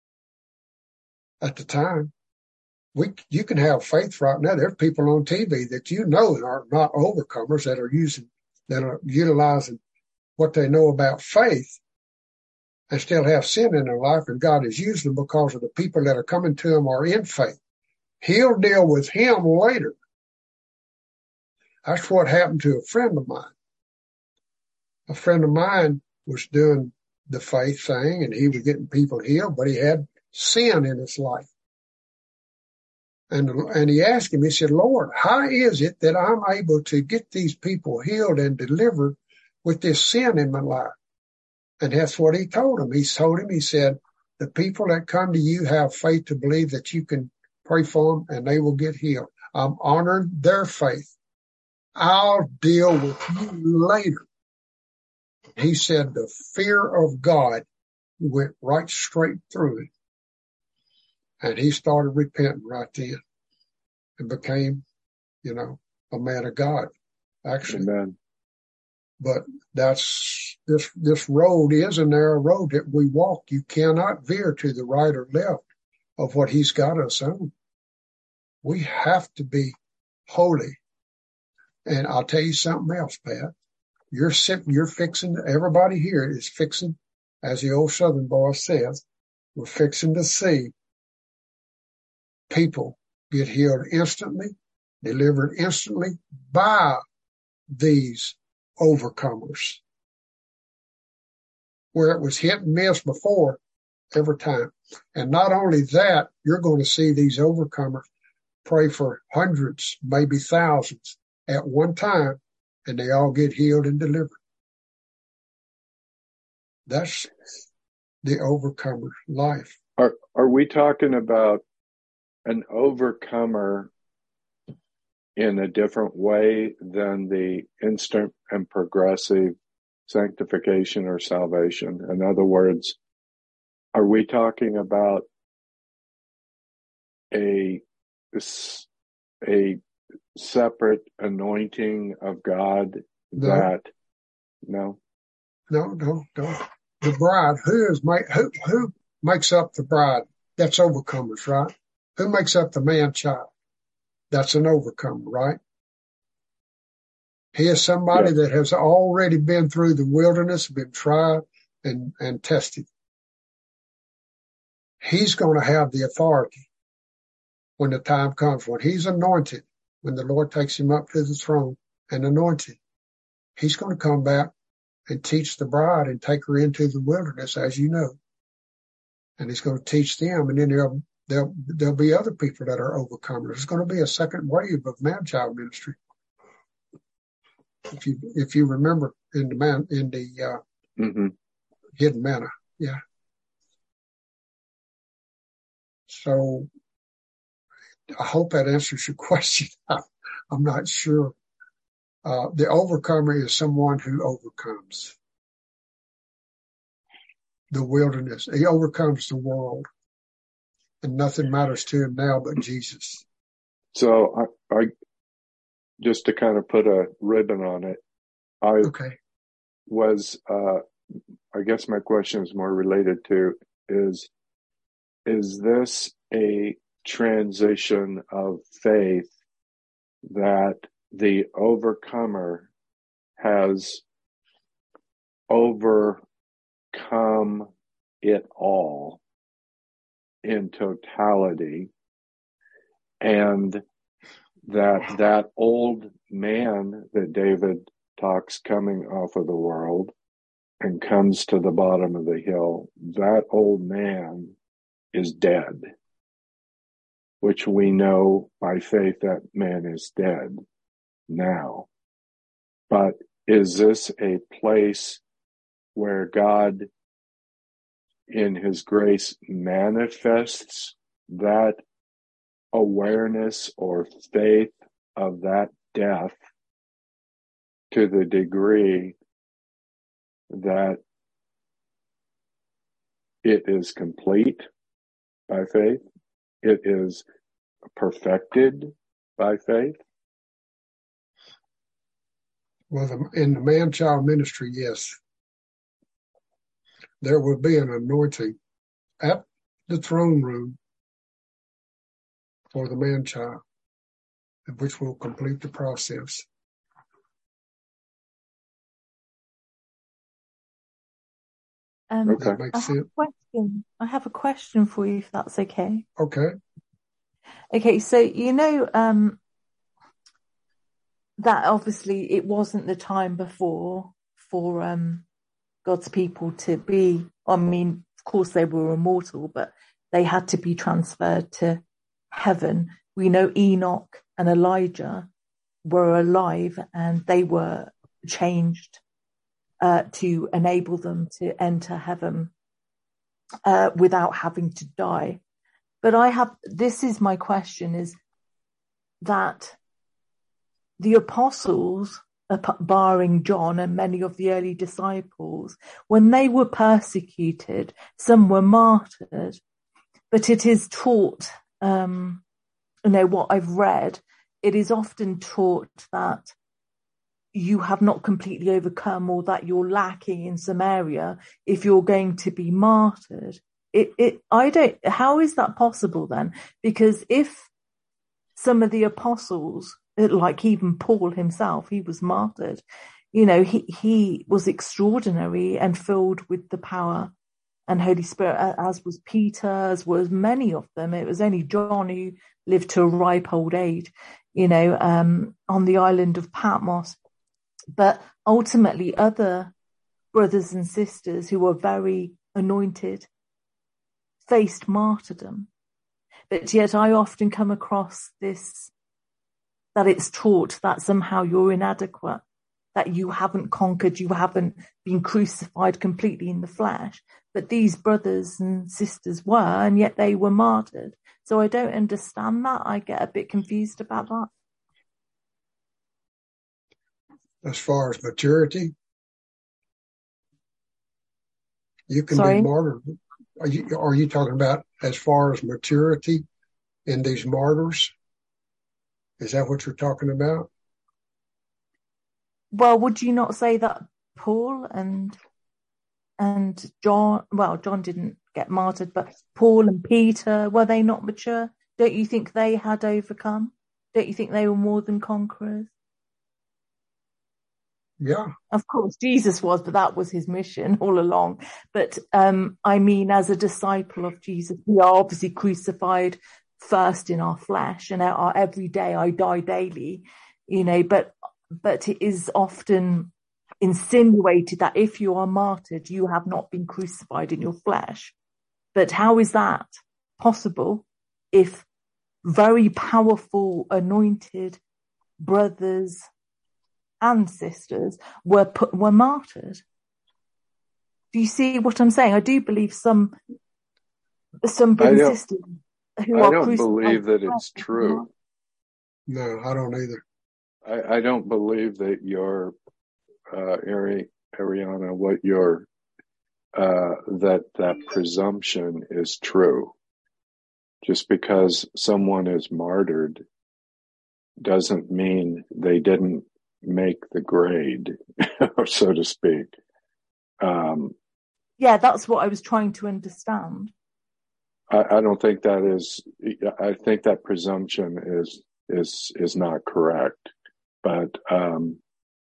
at the time. We, you can have faith right now. There's people on T V that you know are not overcomers, that are using, that are utilizing what they know about faith and still have sin in their life, and God is using them because of the people that are coming to him are in faith. He'll deal with him later. That's what happened to a friend of mine. A friend of mine was doing the faith thing, and he was getting people healed, but he had sin in his life. And, and he asked him, he said, Lord, how is it that I'm able to get these people healed and delivered with this sin in my life? And that's what he told him. He told him, he said, the people that come to you have faith to believe that you can pray for them and they will get healed. I'm honoring their faith. I'll deal with you later. He said the fear of God went right straight through it. And he started repenting right then and became, you know, a man of God, actually. Amen. But that's this, this road is a narrow road that we walk. You cannot veer to the right or left of what he's got us on. We have to be holy. And I'll tell you something else, Pat. You're sitting, you're fixing, everybody here is fixing, as the old Southern boy says, we're fixing to see people get healed instantly, delivered instantly by these overcomers. Where it was hit and miss before, every time. And not only that, you're going to see these overcomers pray for hundreds, maybe thousands at one time, and they all get healed and delivered. That's the overcomer life. Are are we talking about an overcomer in a different way than the instant and progressive sanctification or salvation? In other words, are we talking about a a separate anointing of God No. that no No, no, no. The bride, who is who who makes up the bride? That's overcomers, right? Who makes up the man child? That's an overcomer, right? He is somebody Yeah. that has already been through the wilderness, been tried and, and tested. He's going to have the authority when the time comes, when he's anointed, when the Lord takes him up to the throne and anointed. He's going to come back and teach the bride and take her into the wilderness, as you know. And he's going to teach them, and then there'll, there'll, there'll be other people that are overcomers. There's going to be a second wave of man-child ministry. If you, if you remember in the man, in the, uh, mm-hmm. hidden manna. Yeah. So I hope that answers your question. I'm not sure. Uh, the overcomer is someone who overcomes the wilderness. He overcomes the world, and nothing matters to him now but Jesus. So I, I just to kind of put a ribbon on it, I okay. was, uh, I guess my question is more related to is, is this a transition of faith that the overcomer has overcome it all in totality, and that that old man that David talks coming off of the world and comes to the bottom of the hill, that old man is dead, which we know by faith that man is dead now. But is this a place where God in his grace manifests that awareness or faith of that death to the degree that it is complete by faith, it is perfected by faith? Well, the, in the man-child ministry, yes. There will be an anointing at the throne room for the man-child, which will complete the process. Um, okay. That makes I sense. Have a question. I have a question for you, if that's okay. Okay. Okay, so you know um, that obviously it wasn't the time before for um, God's people to be, I mean, of course they were immortal, but they had to be transferred to heaven. We know Enoch and Elijah were alive and they were changed uh, to enable them to enter heaven uh, without having to die. But I have, this is my question, is that the apostles, barring John and many of the early disciples, when they were persecuted, some were martyred, but it is taught, um, you know, what I've read, it is often taught that, you have not completely overcome, or that you're lacking in some area if you're going to be martyred. It, it, I don't, how is that possible then? Because if some of the apostles, like even Paul himself, he was martyred, you know, he, he was extraordinary and filled with the power and Holy Spirit, as was Peter, as was many of them. It was only John who lived to a ripe old age, you know, um, on the island of Patmos. But ultimately, other brothers and sisters who were very anointed faced martyrdom. But yet I often come across this, that it's taught that somehow you're inadequate, that you haven't conquered, you haven't been crucified completely in the flesh. But these brothers and sisters were, and yet they were martyred. So I don't understand that. I get a bit confused about that. As far as maturity, you can Sorry? be martyred. Are you, are you talking about as far as maturity in these martyrs? Is that what you're talking about? Well, would you not say that Paul and and John, well, John didn't get martyred, but Paul and Peter, were they not mature? Don't you think they had overcome? Don't you think they were more than conquerors? Yeah. Of course, Jesus was, but that was his mission all along. But um, I mean, as a disciple of Jesus, we are obviously crucified first in our flesh, and our every day I die daily, you know, but but it is often insinuated that if you are martyred, you have not been crucified in your flesh. But how is that possible if very powerful, anointed brothers and sisters were put, were martyred? Do you see what I'm saying? I do believe some some brothers and sisters who I are don't crucified. believe that it's true. No, I don't either. I, I don't believe that your uh, Ari, Ariana, what your uh, that that presumption is true. Just because someone is martyred doesn't mean they didn't make the grade, so to speak. Um, yeah, that's what I was trying to understand. I, I don't think that is. I think that presumption is is is not correct. But um,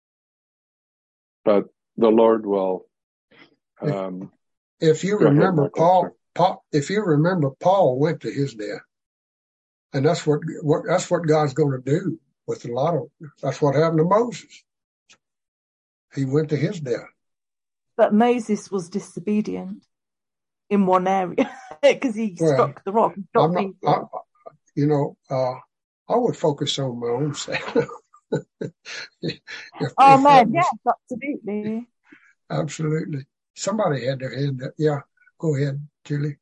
but the Lord will. Um, if, if you remember, ahead, Paul, Paul, if you remember, Paul went to his death, and that's what, what that's what God's going to do with a lot of. That's what happened to Moses. He went to his death. But Moses was disobedient in one area because he well, struck the rock. I'm not, I, you know, uh, I would focus on my own self. if, oh if man, was, yes, absolutely. Absolutely. Somebody had their hand up. Yeah, go ahead, Julie.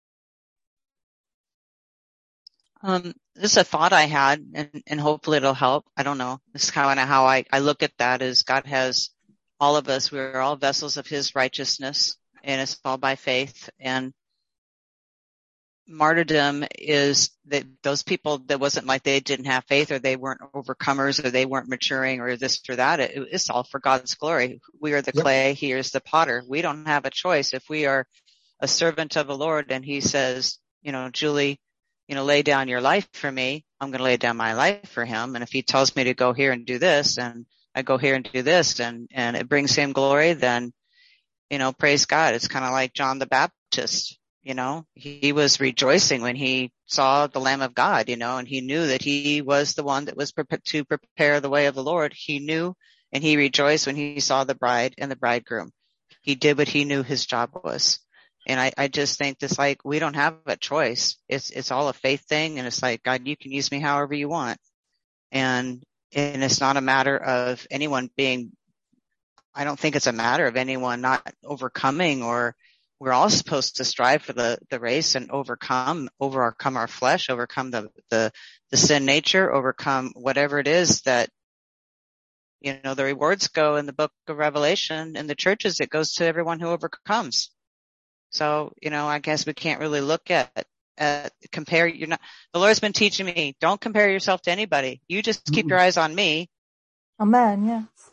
Um, this is a thought I had, and, and hopefully it'll help. I don't know. This is kind of how I, I look at that is God has all of us. We're all vessels of his righteousness, and it's all by faith. And martyrdom is that those people that wasn't like they didn't have faith, or they weren't overcomers, or they weren't maturing, or this or that. It, it's all for God's glory. We are the yep. clay. He is the potter. We don't have a choice. If we are a servant of the Lord and he says, you know, Julie, you know, lay down your life for me, I'm going to lay down my life for him. And if he tells me to go here and do this, and I go here and do this, and, and it brings him glory, then, you know, praise God. It's kind of like John the Baptist. You know, he was rejoicing when he saw the Lamb of God, you know, and he knew that he was the one that was pre- to prepare the way of the Lord. He knew, and he rejoiced when he saw the bride and the bridegroom. He did what he knew his job was. And I, I just think this, like, we don't have a choice. It's, it's all a faith thing. And it's like, God, you can use me however you want. And, and it's not a matter of anyone being, I don't think it's a matter of anyone not overcoming, or we're all supposed to strive for the, the race and overcome, overcome our flesh, overcome the, the, the sin nature, overcome whatever it is that, you know, the rewards go in the book of Revelation in the churches. It goes to everyone who overcomes. So, you know, I guess we can't really look at, at compare. You're not, the Lord's been teaching me, don't compare yourself to anybody. You just keep mm-hmm. your eyes on me. Amen. Yes.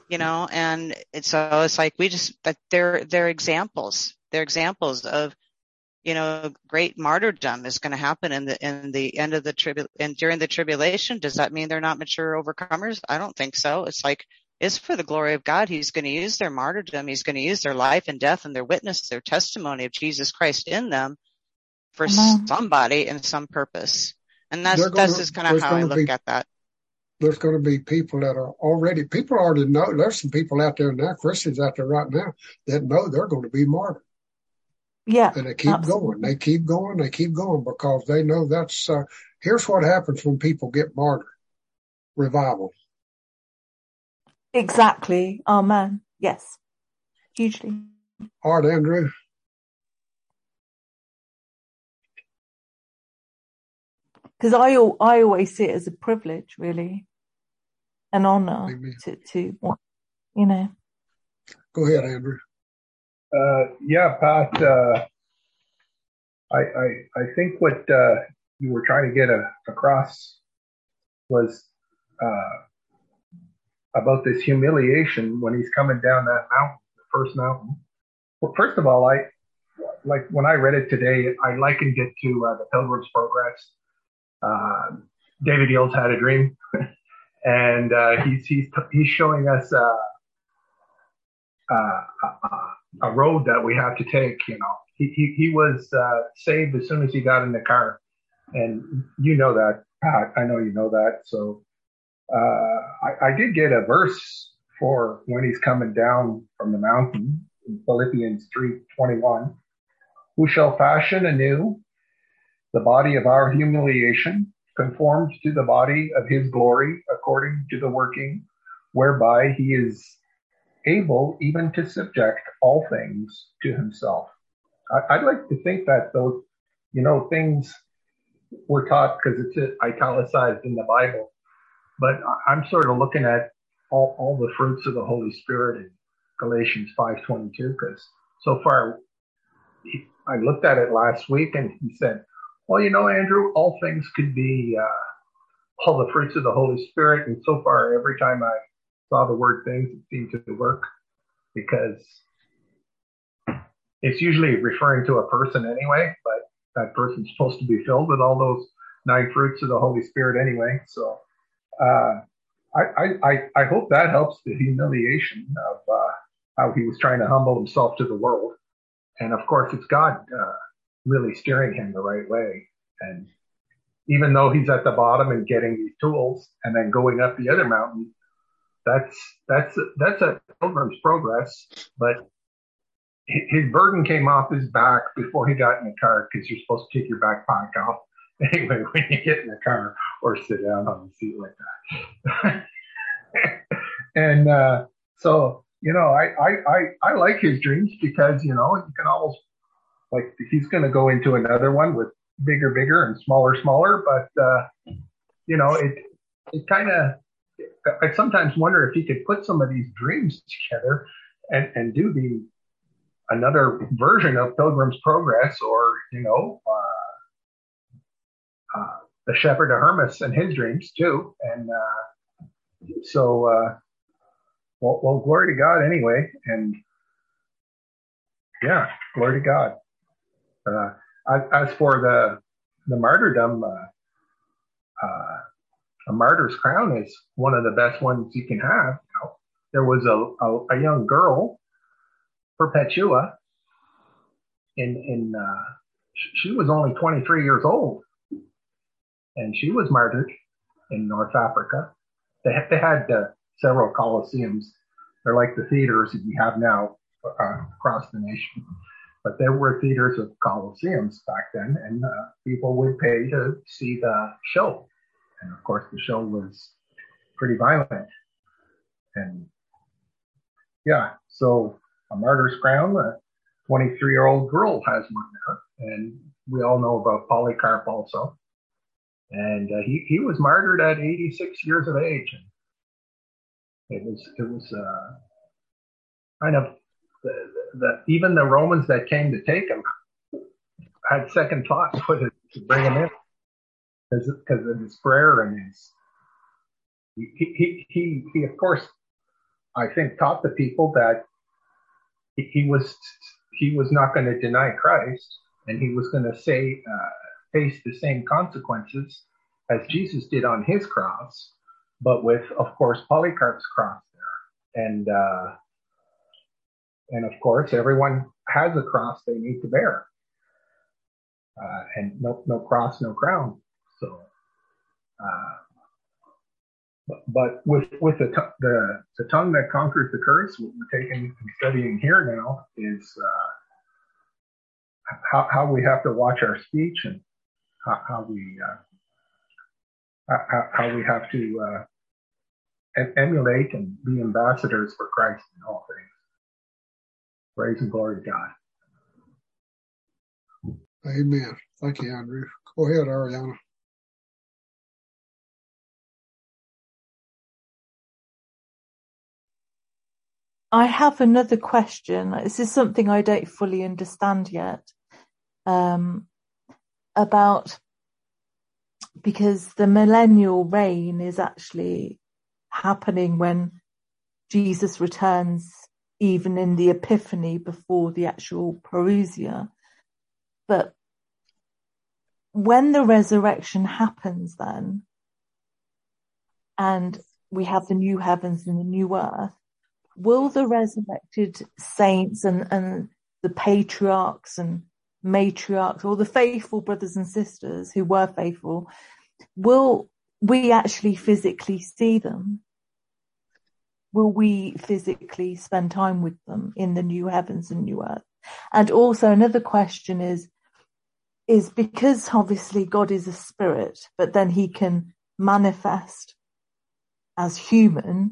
you know, and it's, so it's like we just, that they're, they're examples. They're examples of, you know, great martyrdom is going to happen in the, in the end of the tribul and during the tribulation. Does that mean they're not mature overcomers? I don't think so. It's like, it's for the glory of God. He's going to use their martyrdom. He's going to use their life and death and their witness, their testimony of Jesus Christ in them for Amen. somebody and some purpose. And that's, Gonna, that's just kind of how I look be, at that. There's going to be people that are already, people already know, there's some people out there now, Christians out there right now, that know they're going to be martyred. Yeah. And they keep absolutely. going, they keep going, they keep going because they know that's, uh, here's what happens when people get martyred. Revival. Exactly. Amen. Yes. Hugely. All right, Andrew. Because I, I always see it as a privilege, really, an honor Amen. to, to, you know. Go ahead, Andrew. Uh, yeah, Pat, uh, I, I, I think what, uh, you were trying to get a, across was, uh, about this humiliation when he's coming down that mountain, the first mountain. Well, first of all, I, like when I read it today, I likened it to uh, the Pilgrim's Progress. Uh, David Yells had a dream, and uh, he's he's he's showing us uh, uh, uh, a road that we have to take. You know, he he, he was uh, saved as soon as he got in the car, and you know that, Pat. I know you know that. So uh, I, I did get a verse for when he's coming down from the mountain in Philippians three twenty-one. Who shall fashion anew the body of our humiliation, conformed to the body of his glory, according to the working whereby he is able even to subject all things to himself. I, I'd like to think that those, you know, things were taught because it's italicized in the Bible, but I'm sort of looking at all, all the fruits of the Holy Spirit in Galatians five twenty-two, because so far, he, I looked at it last week and he said, well, you know, Andrew, all things could be uh, all the fruits of the Holy Spirit. And so far, every time I saw the word things, it seemed to work because it's usually referring to a person anyway, but that person's supposed to be filled with all those nine fruits of the Holy Spirit anyway. So uh, I, I, I hope that helps the humiliation of uh, how he was trying to humble himself to the world. And of course, it's God uh, really steering him the right way. And even though he's at the bottom and getting these tools and then going up the other mountain, that's that's that's a pilgrim's progress. But his burden came off his back before he got in the car, because you're supposed to take your backpack off anyway when you get in the car or sit down on the seat like that. and uh, so, you know, I, I, I, I like his dreams because, you know, you can almost, like, he's going to go into another one with bigger, bigger and smaller, smaller. But, uh, you know, it, it kind of, I sometimes wonder if he could put some of these dreams together and, and do the, another version of Pilgrim's Progress, or, you know, uh, uh, the Shepherd of Hermas and his dreams too. And, uh, so, uh, well, well, glory to God anyway. And yeah, glory to God. Uh, as for the, the martyrdom, uh, uh, a martyr's crown is one of the best ones you can have. You know, there was a, a, a young girl, Perpetua, in, in, uh, she was only twenty-three years old, and she was martyred in North Africa. They had, they had uh, several Colosseums. They're like the theaters that you have now uh, across the nation. But there were theaters of Colosseums back then, and uh, people would pay to see the show. And of course, the show was pretty violent. And yeah, so a martyr's crown, a twenty-three-year-old girl has one there. And we all know about Polycarp also. And uh, he, he was martyred at eighty-six years of age. And it was, it was uh, kind of, the, the, even the Romans that came to take him had second thoughts whether to bring him in. Because of his prayer and his, he, he, he, he, of course, I think, taught the people that he was he was not going to deny Christ, and he was going to say uh, face the same consequences as Jesus did on his cross, but with, of course, Polycarp's cross there, and uh, and of course, everyone has a cross they need to bear, uh, and no no cross, no crown. So. Uh, But with with the, the the tongue that conquers the curse, what we're taking and studying here now is uh, how how we have to watch our speech, and how, how we uh, how, how we have to uh, emulate and be ambassadors for Christ in all things. Praise and glory to God. Amen. Thank you, Andrew. Go ahead, Ariana. I have another question. This is something I don't fully understand yet, um, about, because the millennial reign is actually happening when Jesus returns, even in the Epiphany before the actual Parousia. But when the resurrection happens then, and we have the new heavens and the new earth, will the resurrected saints and, and the patriarchs and matriarchs, or the faithful brothers and sisters who were faithful, will we actually physically see them? Will we physically spend time with them in the new heavens and new earth? And also another question is, is because obviously God is a spirit, but then he can manifest as human.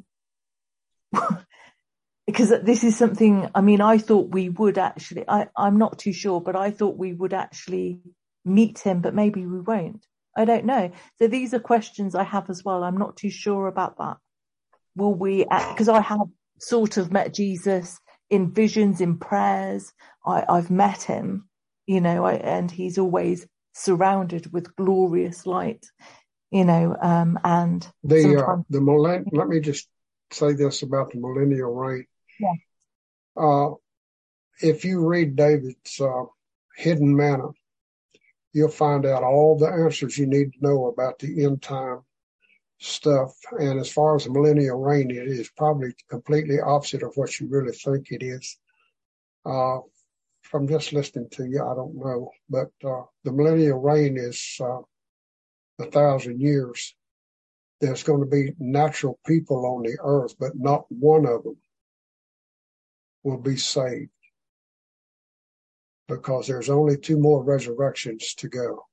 Because this is something, I mean, I thought we would actually, I, I'm not too sure, but I thought we would actually meet him, but maybe we won't. I don't know. So these are questions I have as well. I'm not too sure about that. Will we, because I have sort of met Jesus in visions, in prayers. I, I've met him, you know, I, and he's always surrounded with glorious light, you know, um, and the, uh, the millenn- let me just say this about the millennial reign. Yeah. Uh, if you read David's uh, Hidden Manna, you'll find out all the answers you need to know about the end time stuff. And as far as the millennial reign, it is probably completely opposite of what you really think it is. Uh, from just listening to you, I don't know. But uh, the millennial reign is uh, a thousand years. There's going to be natural people on the earth, but not one of them will be saved, because there's only two more resurrections to go.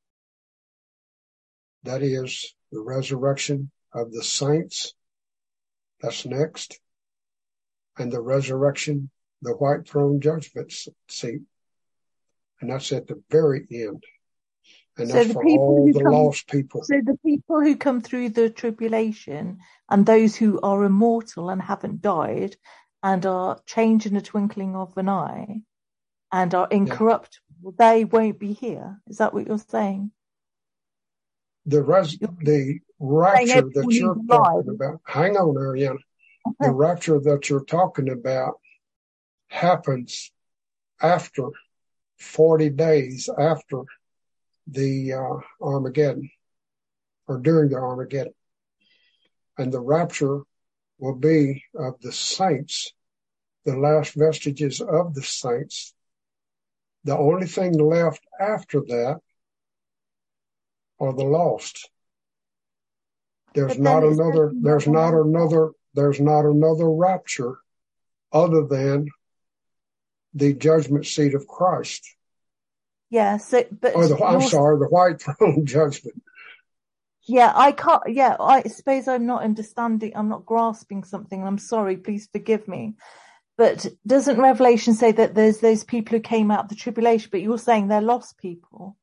That is the resurrection of the saints. That's next. And the resurrection, the white throne judgment seat. And that's at the very end. And so that's the for people all who the come, lost people. So the people who come through the tribulation and those who are immortal and haven't died and are changed in a twinkling of an eye and are incorruptible, yeah. They won't be here. Is that what you're saying? The res- the rapture that you're talking about, hang on, Ariana. The rapture that you're talking about happens after forty days after the uh, Armageddon, or during the Armageddon. And the rapture will be of the saints, the last vestiges of the saints. The only thing left after that are the lost. There's not another, there's not another, there's not another rapture other than the judgment seat of Christ. Yeah, so, but or the, I'm sorry, the white throne judgment. Yeah, I can't, yeah, I suppose I'm not understanding, I'm not grasping something. I'm sorry, please forgive me. But doesn't Revelation say that there's those people who came out of the tribulation, but you're saying they're lost people?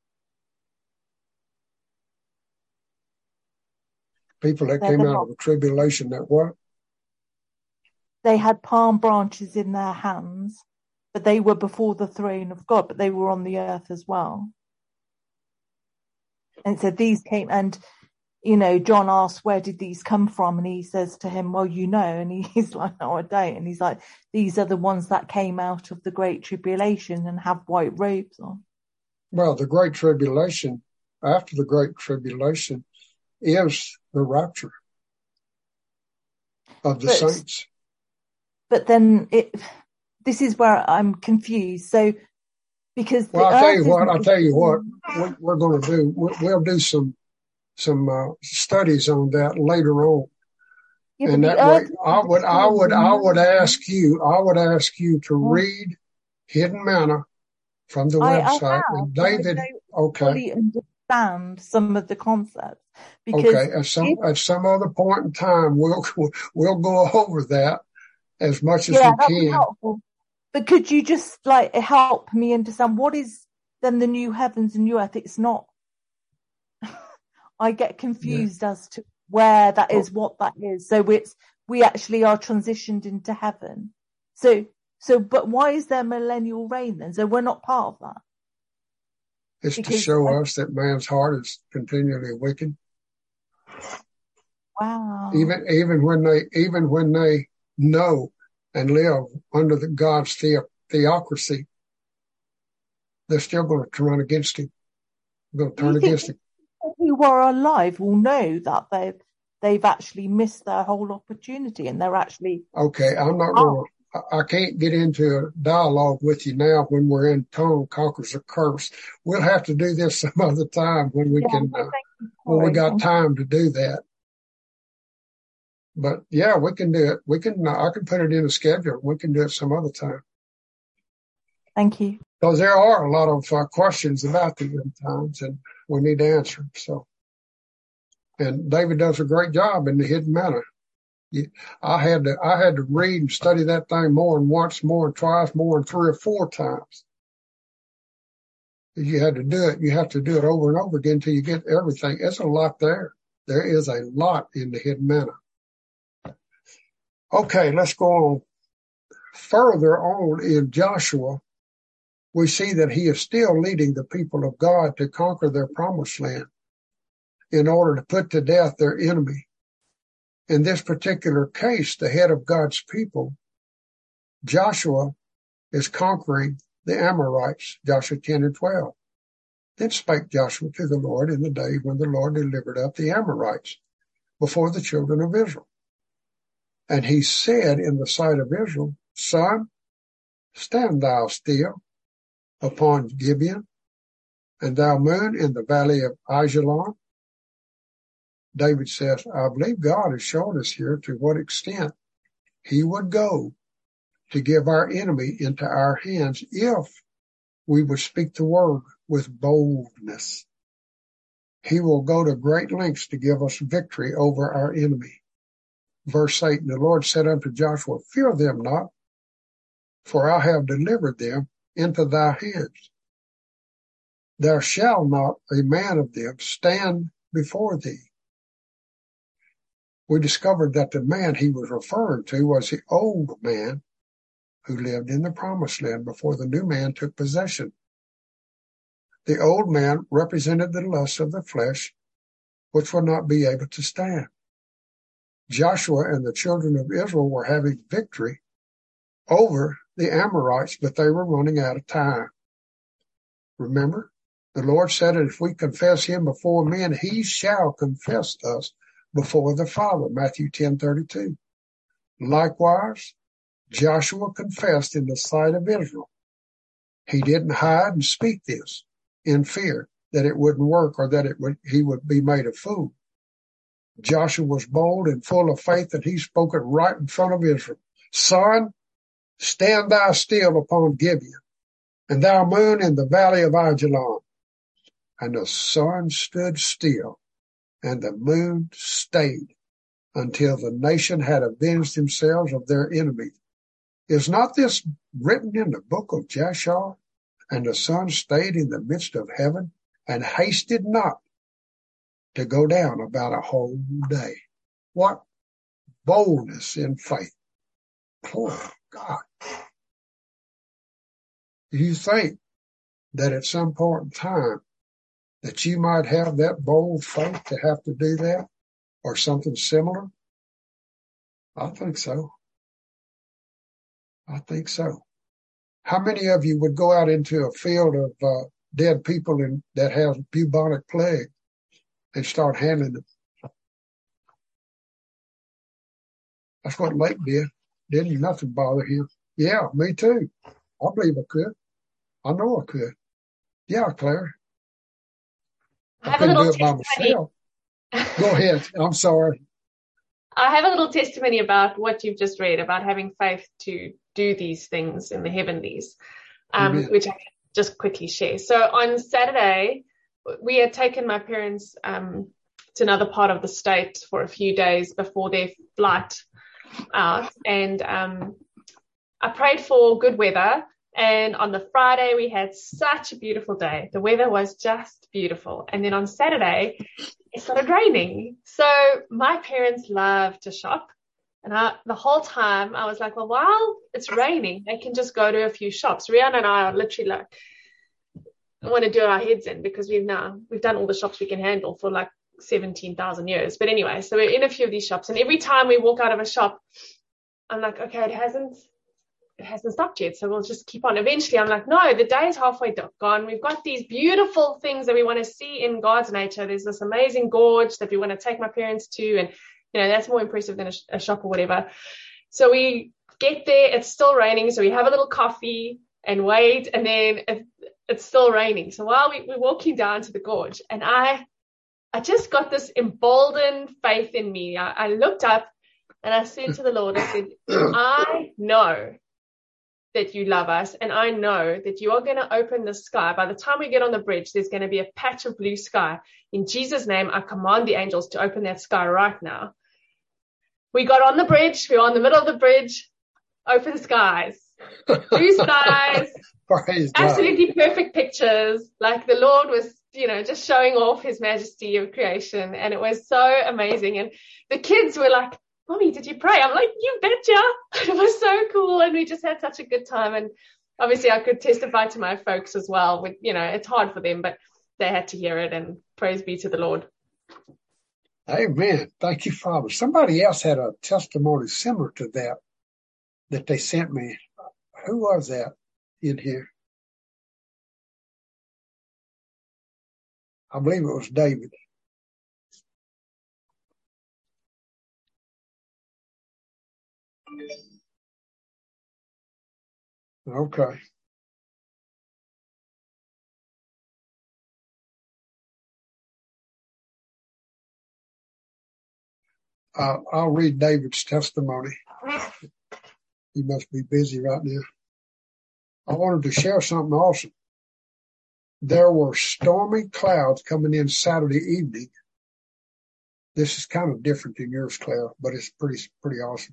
People that they're came out of the tribulation that what? They had palm branches in their hands, but they were before the throne of God, but they were on the earth as well. And so these came, and you know, John asks, where did these come from? And he says to him, well, you know, and he's like, no, I don't. And he's like, these are the ones that came out of the Great Tribulation and have white robes on. Well, the Great Tribulation, after the Great Tribulation, is the rapture of the but, saints. But then it, this is where I'm confused. So, because well, I'll tell you what, I'll tell you what we, we're going to do. We'll, we'll do some some uh, studies on that later on, yeah, and that way, I would, I would, I would ask you, I would ask you to yeah. read Hidden Manna from the I, website. I have, and David, I okay, fully understand some of the concepts because okay. At some if, at some other point in time, we'll we'll go over that as much as yeah, we that can. would be helpful. But could you just like help me understand what is then the new heavens and new earth? It's not. I get confused yeah. as to where that is, oh. what that is. So it's we actually are transitioned into heaven. So so, but why is there millennial reign then? So we're not part of that. It's because to show I, us that man's heart is continually wicked. Wow. Even even when they even when they know and live under the God's the, theocracy, they're still going to run against him. They're going to turn against him. Who are alive will know that they've they've actually missed their whole opportunity, and they're actually okay. I'm not going to. I can't get into a dialogue with you now when we're in tongue conquers a curse. We'll have to do this some other time when we yeah, can uh, when we got time to do that. But yeah, we can do it. We can. Uh, I can put it in a schedule. We can do it some other time. Thank you. Because there are a lot of uh, questions about the end times, and we need to answer them. So, and David does a great job in the Hidden Manna. I had to, I had to read and study that thing more and once more and twice more and three or four times. You had to do it. You have to do it over and over again until you get everything. It's a lot there. There is a lot in the Hidden Manna. Okay, let's go on. Further on in Joshua, we see that he is still leading the people of God to conquer their promised land in order to put to death their enemy. In this particular case, the head of God's people, Joshua, is conquering the Amorites, Joshua ten and twelve. Then spake Joshua to the Lord in the day when the Lord delivered up the Amorites before the children of Israel. And he said in the sight of Israel, Son, stand thou still upon Gibeon, and thou moon in the valley of Ajalon. David says, I believe God has shown us here to what extent he would go to give our enemy into our hands if we would speak the word with boldness. He will go to great lengths to give us victory over our enemy. Verse eight, and the Lord said unto Joshua, fear them not, for I have delivered them into thy hands. There shall not a man of them stand before thee. We discovered that the man he was referring to was the old man who lived in the promised land before the new man took possession. The old man represented the lusts of the flesh, which would not be able to stand. Joshua and the children of Israel were having victory over the Amorites, but they were running out of time. Remember, the Lord said that if we confess him before men, he shall confess us before the Father, Matthew ten thirty-two. Likewise, Joshua confessed in the sight of Israel. He didn't hide and speak this in fear that it wouldn't work or that it would, he would be made a fool. Joshua was bold and full of faith, and he spoke it right in front of Israel. Son, stand thou still upon Gibeon, and thou moon in the valley of Ajalon. And the sun stood still, and the moon stayed, until the nation had avenged themselves of their enemies. Is not this written in the book of Jashar? And the sun stayed in the midst of heaven, and hasted not to go down about a whole day. What boldness in faith. Poor God. You think that at some point in time, that you might have that bold faith to have to do that or something similar? I think so. I think so. How many of you would go out into a field of uh, dead people in, that have bubonic plague and start handling them? That's what Lake did. Didn't nothing bother him. Yeah, me too. I believe I could. I know I could. Yeah, Claire. I, I couldn't do it by myself. Go ahead. I'm sorry. I have a little testimony about what you've just read about having faith to do these things in the heavenlies, um, which I can just quickly share. So on Saturday, we had taken my parents um, to another part of the state for a few days before their flight out, and um, I prayed for good weather. And on the Friday, we had such a beautiful day. The weather was just beautiful. And then on Saturday, it started raining. So my parents love to shop. And I, the whole time I was like, well, while it's raining, they can just go to a few shops. Rihanna and I are literally like, I want to do our heads in because we've now, we've done all the shops we can handle for like seventeen thousand years. But anyway, so we're in a few of these shops. And every time we walk out of a shop, I'm like, okay, it hasn't, it hasn't stopped yet. So we'll just keep on. Eventually I'm like, no, the day is halfway gone. We've got these beautiful things that we want to see in God's nature. There's this amazing gorge that we want to take my parents to. And, you know, that's more impressive than a, a shop or whatever. So we get there. It's still raining. So we have a little coffee and wait. And then it, it's still raining. So while we, we're walking down to the gorge, and I, I just got this emboldened faith in me. I, I looked up and I said to the Lord, I said, I know that you love us, and I know that you are going to open the sky. By the time we get on the bridge, there's going to be a patch of blue sky. In Jesus' name, I command the angels to open that sky right now. We got on the bridge. We were on the middle of the bridge. Open skies. Blue skies. Absolutely perfect pictures. Like the Lord was, you know, just showing off his majesty of creation. And it was so amazing. And the kids were like, Mommy, did you pray? I'm like, you betcha. It was so cool. And we just had such a good time. And obviously I could testify to my folks as well. With, you know, it's hard for them, but they had to hear it, and praise be to the Lord. Amen. Thank you, Father. Somebody else had a testimony similar to that, that they sent me. Who was that in here? I believe it was David. Okay. Uh, I'll read David's testimony. He must be busy right now. I wanted to share something awesome. There were stormy clouds coming in Saturday evening. This is kind of different than yours, Claire, but it's pretty, pretty awesome.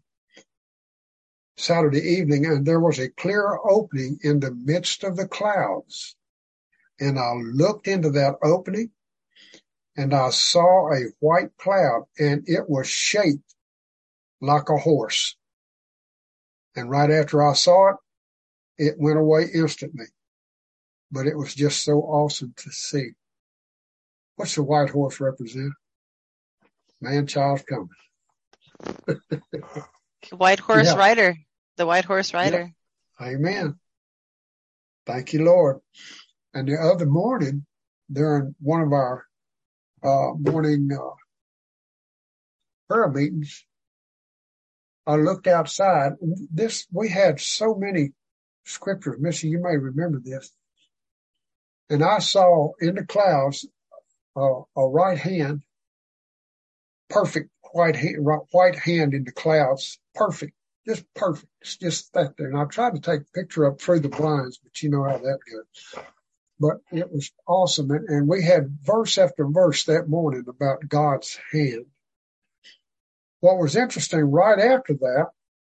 Saturday evening, and there was a clear opening in the midst of the clouds. And I looked into that opening, and I saw a white cloud, and it was shaped like a horse. And right after I saw it, it went away instantly. But it was just so awesome to see. What's the white horse represent? Man-child's coming. White horse Yeah. rider. The white horse rider. Yeah. Amen. Thank you, Lord. And the other morning, during one of our uh, morning uh, prayer meetings, I looked outside. This we had so many scriptures. Missy, you may remember this. And I saw in the clouds uh, a right hand, perfect white hand, right, white hand in the clouds, perfect. Just perfect. It's just that there. And I tried to take a picture up through the blinds, but you know how that goes. But it was awesome. And, and we had verse after verse that morning about God's hand. What was interesting right after that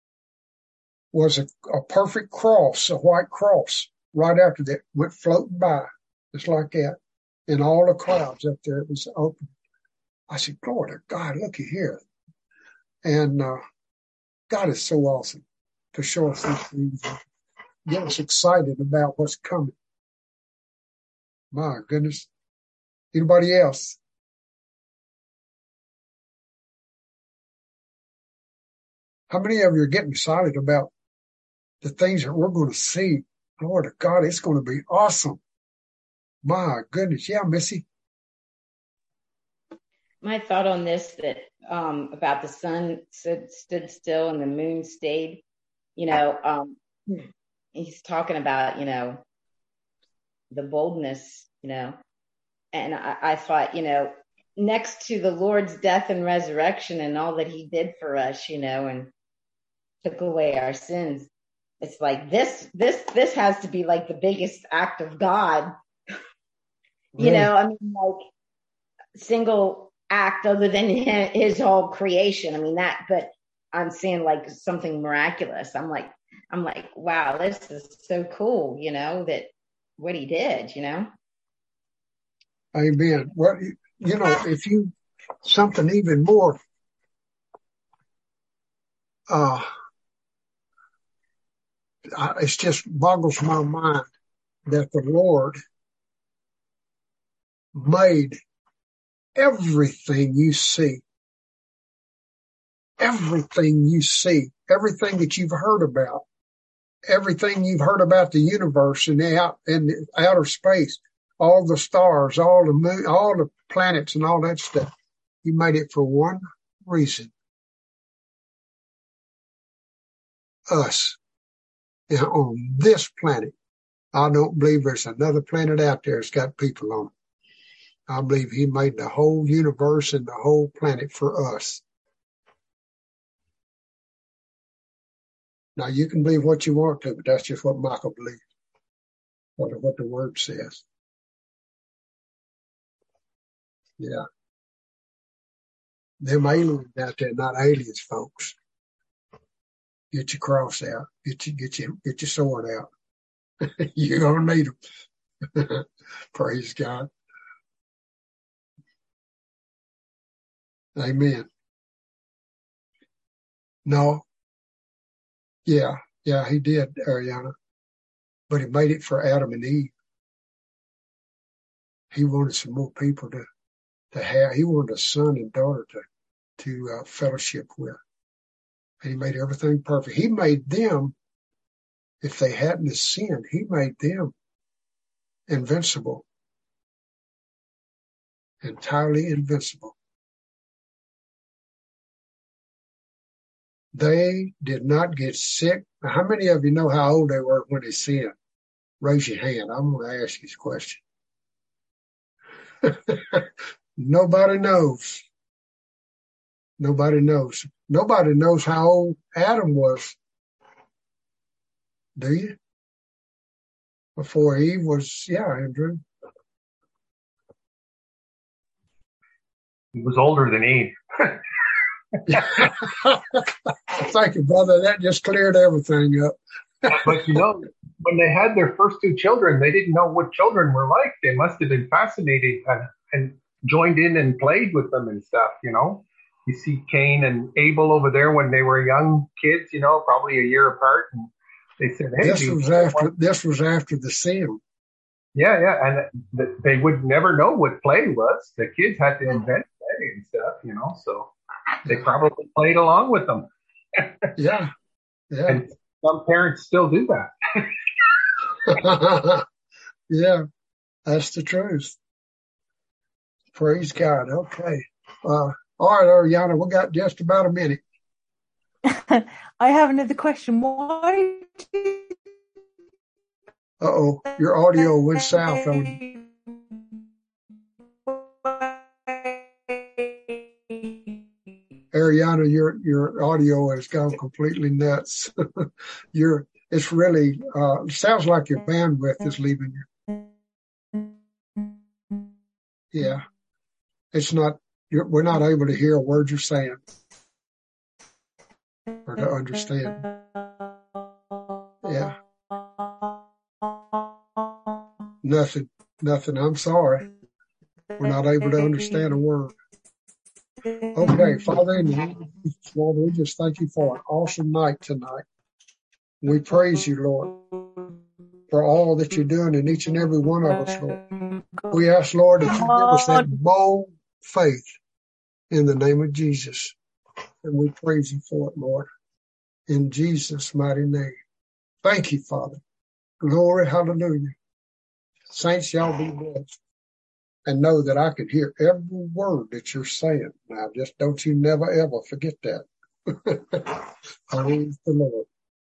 was a, a perfect cross, a white cross. Right after that went floating by, just like that. And all the clouds up there, it was open. I said, glory to God, looky here. And, uh, God is so awesome to show us these things and get us excited about what's coming. My goodness. Anybody else? How many of you are getting excited about the things that we're going to see? Lord of God, it's going to be awesome. My goodness. Yeah, Missy. My thought on this, that um, about the sun stood, stood still and the moon stayed, you know, um, he's talking about, you know, the boldness, you know, and I, I thought, you know, next to the Lord's death and resurrection and all that he did for us, you know, and took away our sins, it's like this, this, this has to be like the biggest act of God, you know, I mean, like single act other than his whole creation. I mean that, but I'm seeing like something miraculous. I'm like, I'm like, wow, this is so cool, you know, that what he did, you know? Amen. Well, you know, if you, something even more, uh, it's just boggles my mind that the Lord made everything you see, everything you see, everything that you've heard about, everything you've heard about the universe and the out and the outer space, all the stars, all the moon, all the planets and all that stuff. He made it for one reason. Us. And on this planet, I don't believe there's another planet out there that's got people on it. I believe he made the whole universe and the whole planet for us. Now, you can believe what you want to, but that's just what Michael believes, what, what the word says. Yeah. Them aliens out there, not aliens, folks. Get your cross out. Get your, get your, get your sword out. You're going to need them. Praise God. Amen. No. Yeah. Yeah, he did, Ariana. But he made it for Adam and Eve. He wanted some more people to, to have. He wanted a son and daughter to, to uh, fellowship with. And he made everything perfect. He made them, if they hadn't sinned, he made them invincible. Entirely invincible. They did not get sick. Now, how many of you know how old they were when they sinned? Raise your hand. I'm going to ask you this question. Nobody knows. Nobody knows. Nobody knows how old Adam was. Do you? Before Eve was, yeah, Andrew. He was older than Eve. Thank you, brother. That just cleared everything up. But you know, when they had their first two children, they didn't know what children were like. They must have been fascinated and, and joined in and played with them and stuff, you know. You see Cain and Abel over there when they were young kids, you know, probably a year apart. And they said, hey, this was after, this was after the sin. Yeah, yeah. And they would never know what play was. The kids had to invent play and stuff, you know, so they probably played along with them. Yeah. Yeah. And some parents still do that. Yeah, that's the truth. Praise God. Okay. Uh, all right, Ariana, we got just about a minute. I have another question. Why did... Uh-oh, your audio went south on you. Ariana, your your audio has gone completely nuts. You're it's really uh sounds like your bandwidth is leaving you. Yeah, it's not. You're, we're not able to hear a word you're saying or to understand. Yeah, nothing, nothing. I'm sorry. We're not able to understand a word. Okay, Father, in the name of Jesus, Lord, we just thank you for an awesome night tonight. We praise you, Lord. for all that you're doing in each and every one of us, Lord. We ask, Lord, that you give us that bold faith in the name of Jesus. And we praise you for it, Lord. In Jesus' mighty name. Thank you, Father. Glory, hallelujah. Saints, y'all be blessed. And know that I can hear every word that you're saying. Now, just don't you never, ever forget that. Praise the Lord.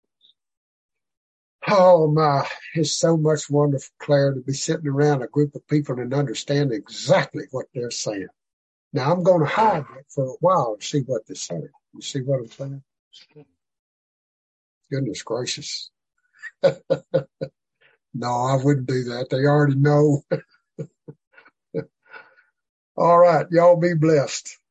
Oh, my. It's so much wonderful, Claire, to be sitting around a group of people and understand exactly what they're saying. Now, I'm going to hide that for a while and see what they're saying. You see what I'm saying? Goodness gracious. No, I wouldn't do that. They already know. All right. Y'all be blessed.